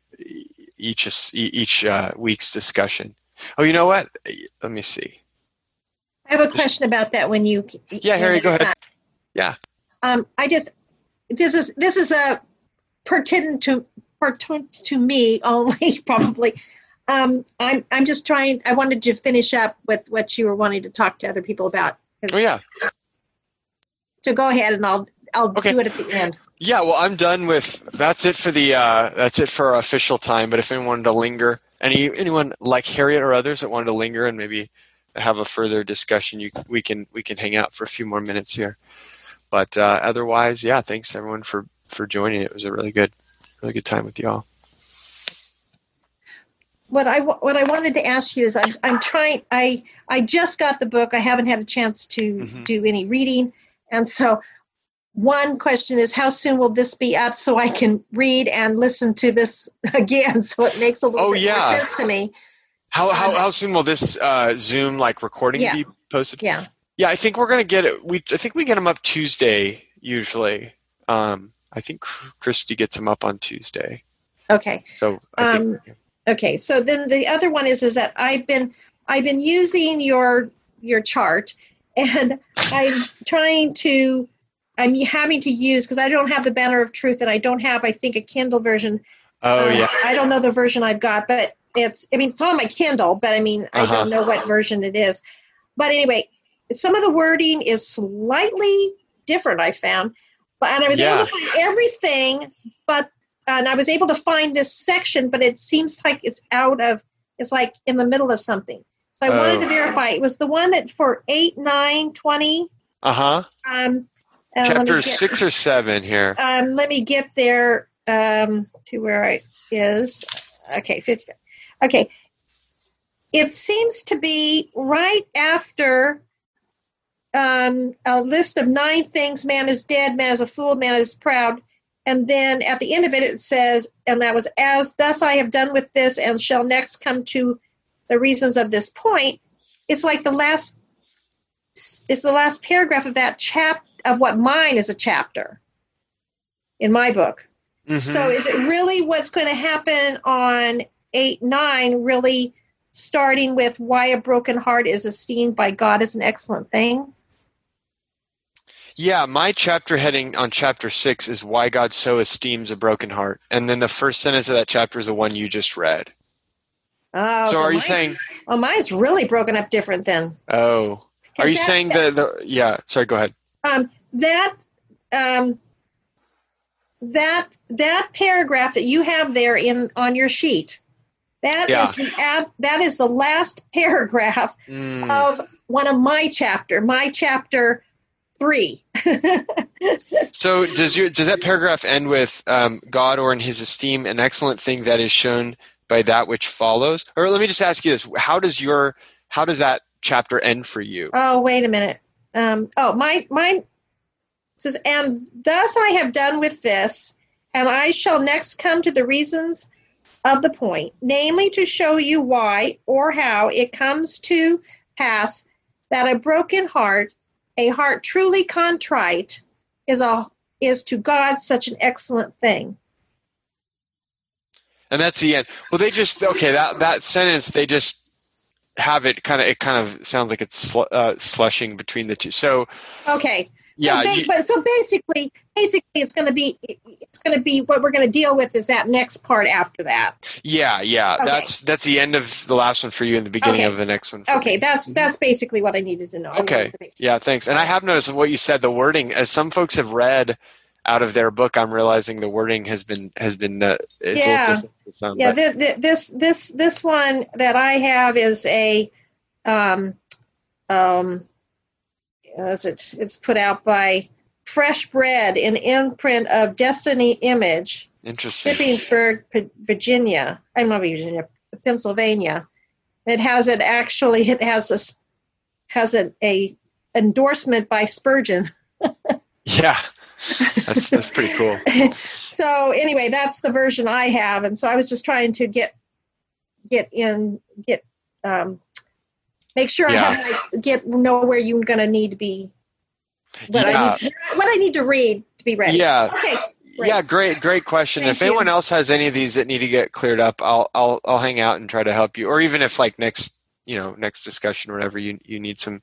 week's discussion. Oh, you know what? Let me see. I have a question about that when you. Yeah, Harry, go ahead. Yeah. This is a pertinent to me only, probably. I'm just trying. I wanted to finish up with what you were wanting to talk to other people about. Oh yeah. So go ahead, and I'll do it at the end. Yeah, well, I'm done with. That's it for our official time. But if anyone wanted to linger, anyone like Harriet or others that wanted to linger and maybe have a further discussion, we can hang out for a few more minutes here. But otherwise, yeah, thanks everyone for joining. It was a really good time with you all. What I wanted to ask you is I'm trying. I just got the book. I haven't had a chance to do any reading, and so one question is, how soon will this be up so I can read and listen to this again? So it makes a little bit more sense to me. How soon will this Zoom recording be posted? Yeah. Yeah, I think we're gonna get it. I think we get them up Tuesday usually. I think Christy gets them up on Tuesday. Okay. So okay. So then the other one is that I've been using your chart, and I'm having to use, because I don't have the Banner of Truth, and I don't have, I think, a Kindle version. Oh yeah. I don't know the version I've got, but it's on my Kindle, but I don't know what version it is. But anyway, some of the wording is slightly different, I found. And I was able to find everything, and I was able to find this section, but it seems like it's like in the middle of something. So I wanted to verify. It was the one that for 8, 9, 20. Chapter 6 or 7 here. Let me get there to where it is. Okay, 50. Okay. It seems to be right after a list of 9 things. Man is dead, man is a fool, man is proud. And then at the end of it, it says, and that was, as thus I have done with this and shall next come to the reasons of this point. It's like the last paragraph of that of what mine is a chapter in my book. Mm-hmm. So is it really what's going to happen on 8, 9 really starting with why a broken heart is esteemed by God as an excellent thing? Yeah, my chapter heading on chapter 6 is why God so esteems a broken heart. And then the first sentence of that chapter is the one you just read. Oh, so are you saying... Oh, mine's really broken up different then. Oh. Are you saying the... Yeah, sorry, go ahead. That paragraph that you have there on your sheet, that is the last paragraph of one of my chapter 3. So does that paragraph end with God, or in his esteem, an excellent thing that is shown by that which follows? Or let me just ask you this: how does that chapter end for you? Oh, wait a minute. Mine says, and thus I have done with this, and I shall next come to the reasons of the point, namely to show you why or how it comes to pass that a broken heart, a heart truly contrite, is to God such an excellent thing. And that's the end. Well, they just that sentence, they just have it kind of sounds like it's slushing between the two. So okay. Yeah, so basically, it's going to be what we're going to deal with is that next part after that. Yeah. Okay. That's the end of the last one for you and the beginning of the next one. Okay, that's basically what I needed to know. Okay, yeah, thanks. And I have noticed what you said, the wording, as some folks have read out of their book, I'm realizing the wording has been is a little different for some. Yeah, this one that I have is a it's put out by Fresh Bread, an imprint of Destiny Image. Interesting. Shippensburg, Virginia. I'm not Virginia, Pennsylvania. It has a endorsement by Spurgeon. Yeah, that's pretty cool. So anyway, that's the version I have, and so I was just trying to make sure I know where you're going to need to be. What I need to read to be ready. Yeah. Okay. Great. Yeah. Great question. If anyone else has any of these that need to get cleared up, I'll hang out and try to help you. Or even if next discussion or whatever, you need some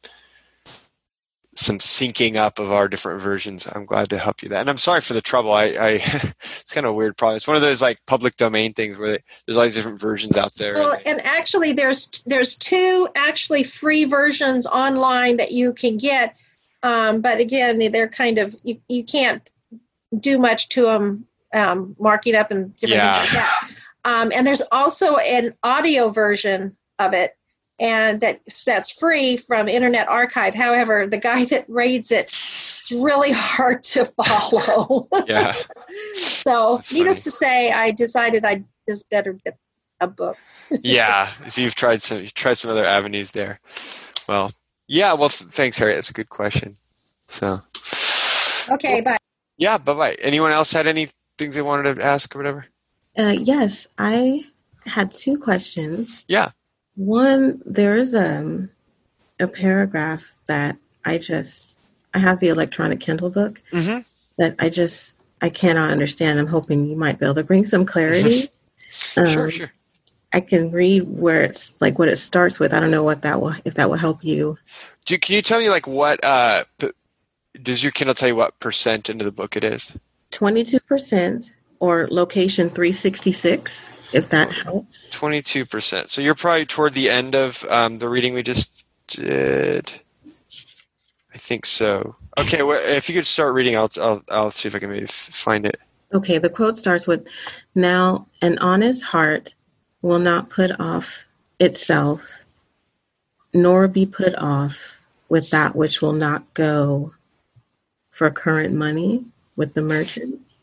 syncing up of our different versions, I'm glad to help you that. And I'm sorry for the trouble. I it's kind of a weird problem. It's one of those public domain things where there's all these different versions out there. Well, and actually there's 2 actually free versions online that you can get. But again, they're kind of, you can't do much to them, marking up and different things like that. And there's also an audio version of it. And that's free from Internet Archive. However, the guy that reads it's really hard to follow. Yeah. So, needless to say, I decided I just better get a book. Yeah. So you've tried some other avenues there. Well, yeah. Well, thanks, Harriet. That's a good question. So. Okay. Bye. Yeah. Bye. Anyone else had any things they wanted to ask or whatever? Yes, I had 2 questions. Yeah. One, there is a paragraph that I have the electronic Kindle book that I cannot understand. I'm hoping you might be able to bring some clarity. Sure. I can read where it's what it starts with. I don't know if that will help you. Can you tell me what does your Kindle tell you what percent into the book it is? 22% or location 366. If that helps. 22%. So you're probably toward the end of the reading we just did. I think so. Okay, well, if you could start reading, I'll see if I can maybe find it. Okay, the quote starts with, "Now an honest heart will not put off itself, nor be put off with that which will not go for current money with the merchants."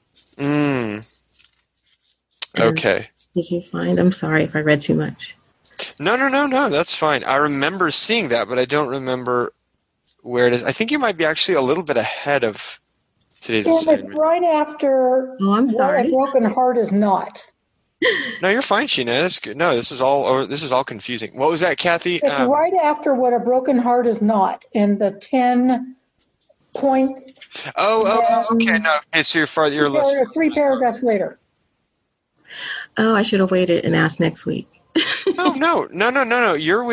Okay. Did you find? I'm sorry if I read too much. No. That's fine. I remember seeing that, but I don't remember where it is. I think you might be actually a little bit ahead of today's assignment. It's right after. Oh, I'm sorry. What a broken heart is not. No, you're fine, Sheena. That's good. No, this is all confusing. What was that, Kathy? It's right after what a broken heart is not, in the 10 points. Oh, okay. No, okay, so you're 3 paragraphs later. Oh, I should have waited and asked next week. No. You're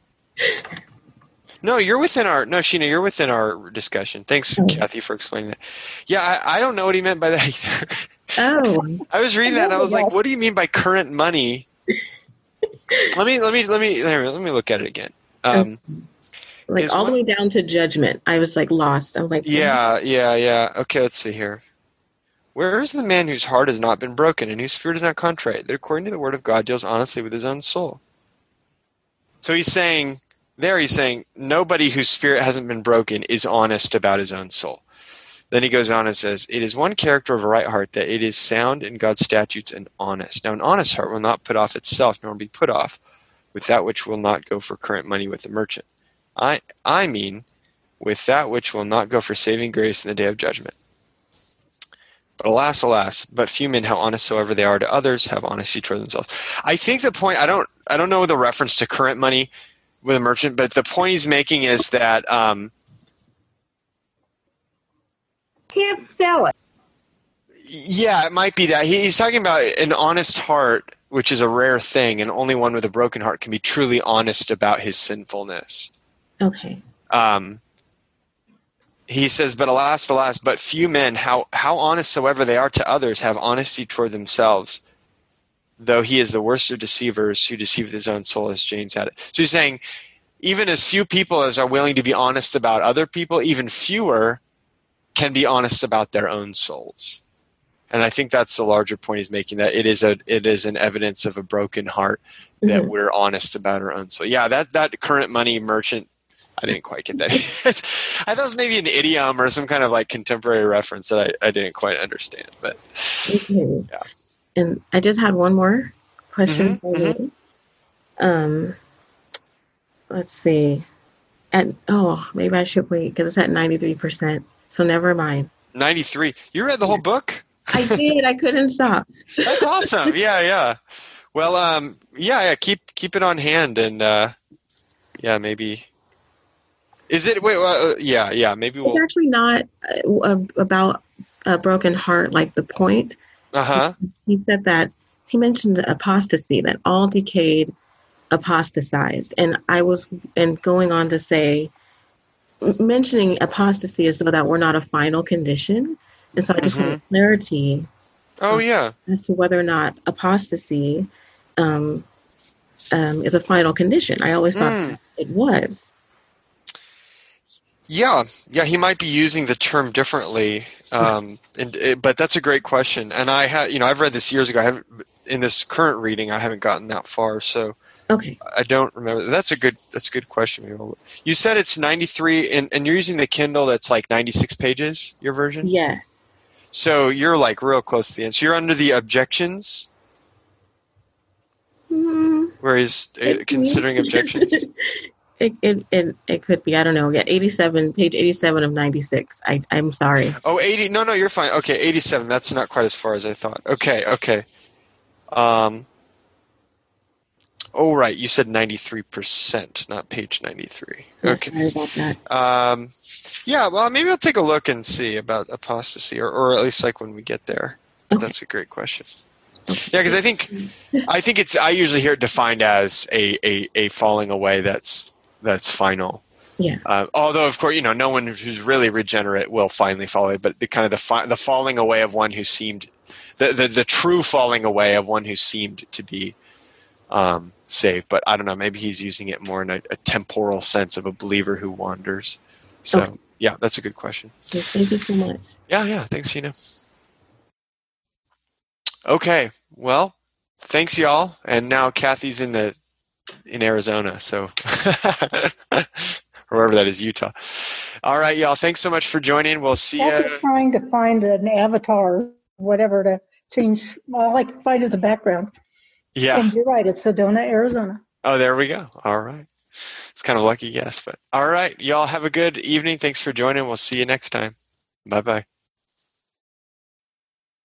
within our, Sheena, you're within our discussion. Thanks, Kathy, for explaining that. Yeah, I don't know what he meant by that either. Oh. I was reading that and I was like, what do you mean by current money? Let me look at it again. Like all the way down to judgment. I was like lost. I'm like, yeah. Okay, let's see here. Where is the man whose heart has not been broken and whose spirit is not contrite, that according to the word of God deals honestly with his own soul? So he's saying, nobody whose spirit hasn't been broken is honest about his own soul. Then he goes on and says, it is one character of a right heart that it is sound in God's statutes and honest. Now an honest heart will not put off itself, nor be put off with that which will not go for current money with the merchant. I mean, with that which will not go for saving grace in the day of judgment. But alas, but few men, how honest soever they are to others, have honesty toward themselves. I think the point, I don't know the reference to current money with a merchant, but the point he's making is that can't sell it. Yeah, it might be that. He's talking about an honest heart, which is a rare thing, and only one with a broken heart can be truly honest about his sinfulness. Okay. He says, but alas, but few men, how honest soever they are to others, have honesty toward themselves, though he is the worst of deceivers who deceive his own soul, as James had it. So he's saying, even as few people as are willing to be honest about other people, even fewer can be honest about their own souls. And I think that's the larger point he's making, that it is an evidence of a broken heart that we're honest about our own soul. Yeah, that current money merchant, I didn't quite get that. I thought it was maybe an idiom or some kind of like contemporary reference that I didn't quite understand. But yeah. And I just had one more question for you. Let's see. Maybe I should wait because it's at 93%. So never mind. 93. You read the whole book? I did. I couldn't stop. That's awesome. Yeah. Well, keep it on hand, and maybe. Is it? Wait. Maybe we'll. It's actually not about a broken heart, like the point. He said that he mentioned apostasy, that all decayed, apostatized, and going on to say, mentioning apostasy as though that we're not a final condition, and so I just want clarity. As to whether or not apostasy is a final condition. I always thought it was. Yeah, he might be using the term differently, but that's a great question. And I've read this years ago. In this current reading, I haven't gotten that far, so okay. I don't remember. That's a good question. You said it's 93, and you're using the Kindle that's like 96 pages. Your version? Yes. So you're like real close to the end. So you're under the objections, where he's considering objections. It could be. I don't know. Yeah, page 87 of 96. I'm sorry. Oh, 80. No, you're fine. Okay, 87. That's not quite as far as I thought. Okay. Oh, right. You said 93%, not page 93. Okay. Sorry about that. Well, maybe I'll take a look and see about apostasy, or at least like when we get there. Okay. That's a great question. Yeah, because I think it's. I usually hear it defined as a falling away that's final. Yeah. Although, of course, no one who's really regenerate will finally fall away, but the falling away of one who seemed the true falling away of one who seemed to be saved. But I don't know. Maybe he's using it more in a temporal sense of a believer who wanders. So yeah, that's a good question. Thank you so much. Yeah. Thanks, Sheena. Okay. Well, thanks, y'all. And now Kathy's in Arizona, so wherever that is, Utah. All right, y'all. Thanks so much for joining. We'll see you. I was trying to find an avatar, whatever, to change. I like to find as a background. Yeah. And you're right. It's Sedona, Arizona. Oh, there we go. All right. It's kind of a lucky guess, but all right. Y'all have a good evening. Thanks for joining. We'll see you next time. Bye-bye.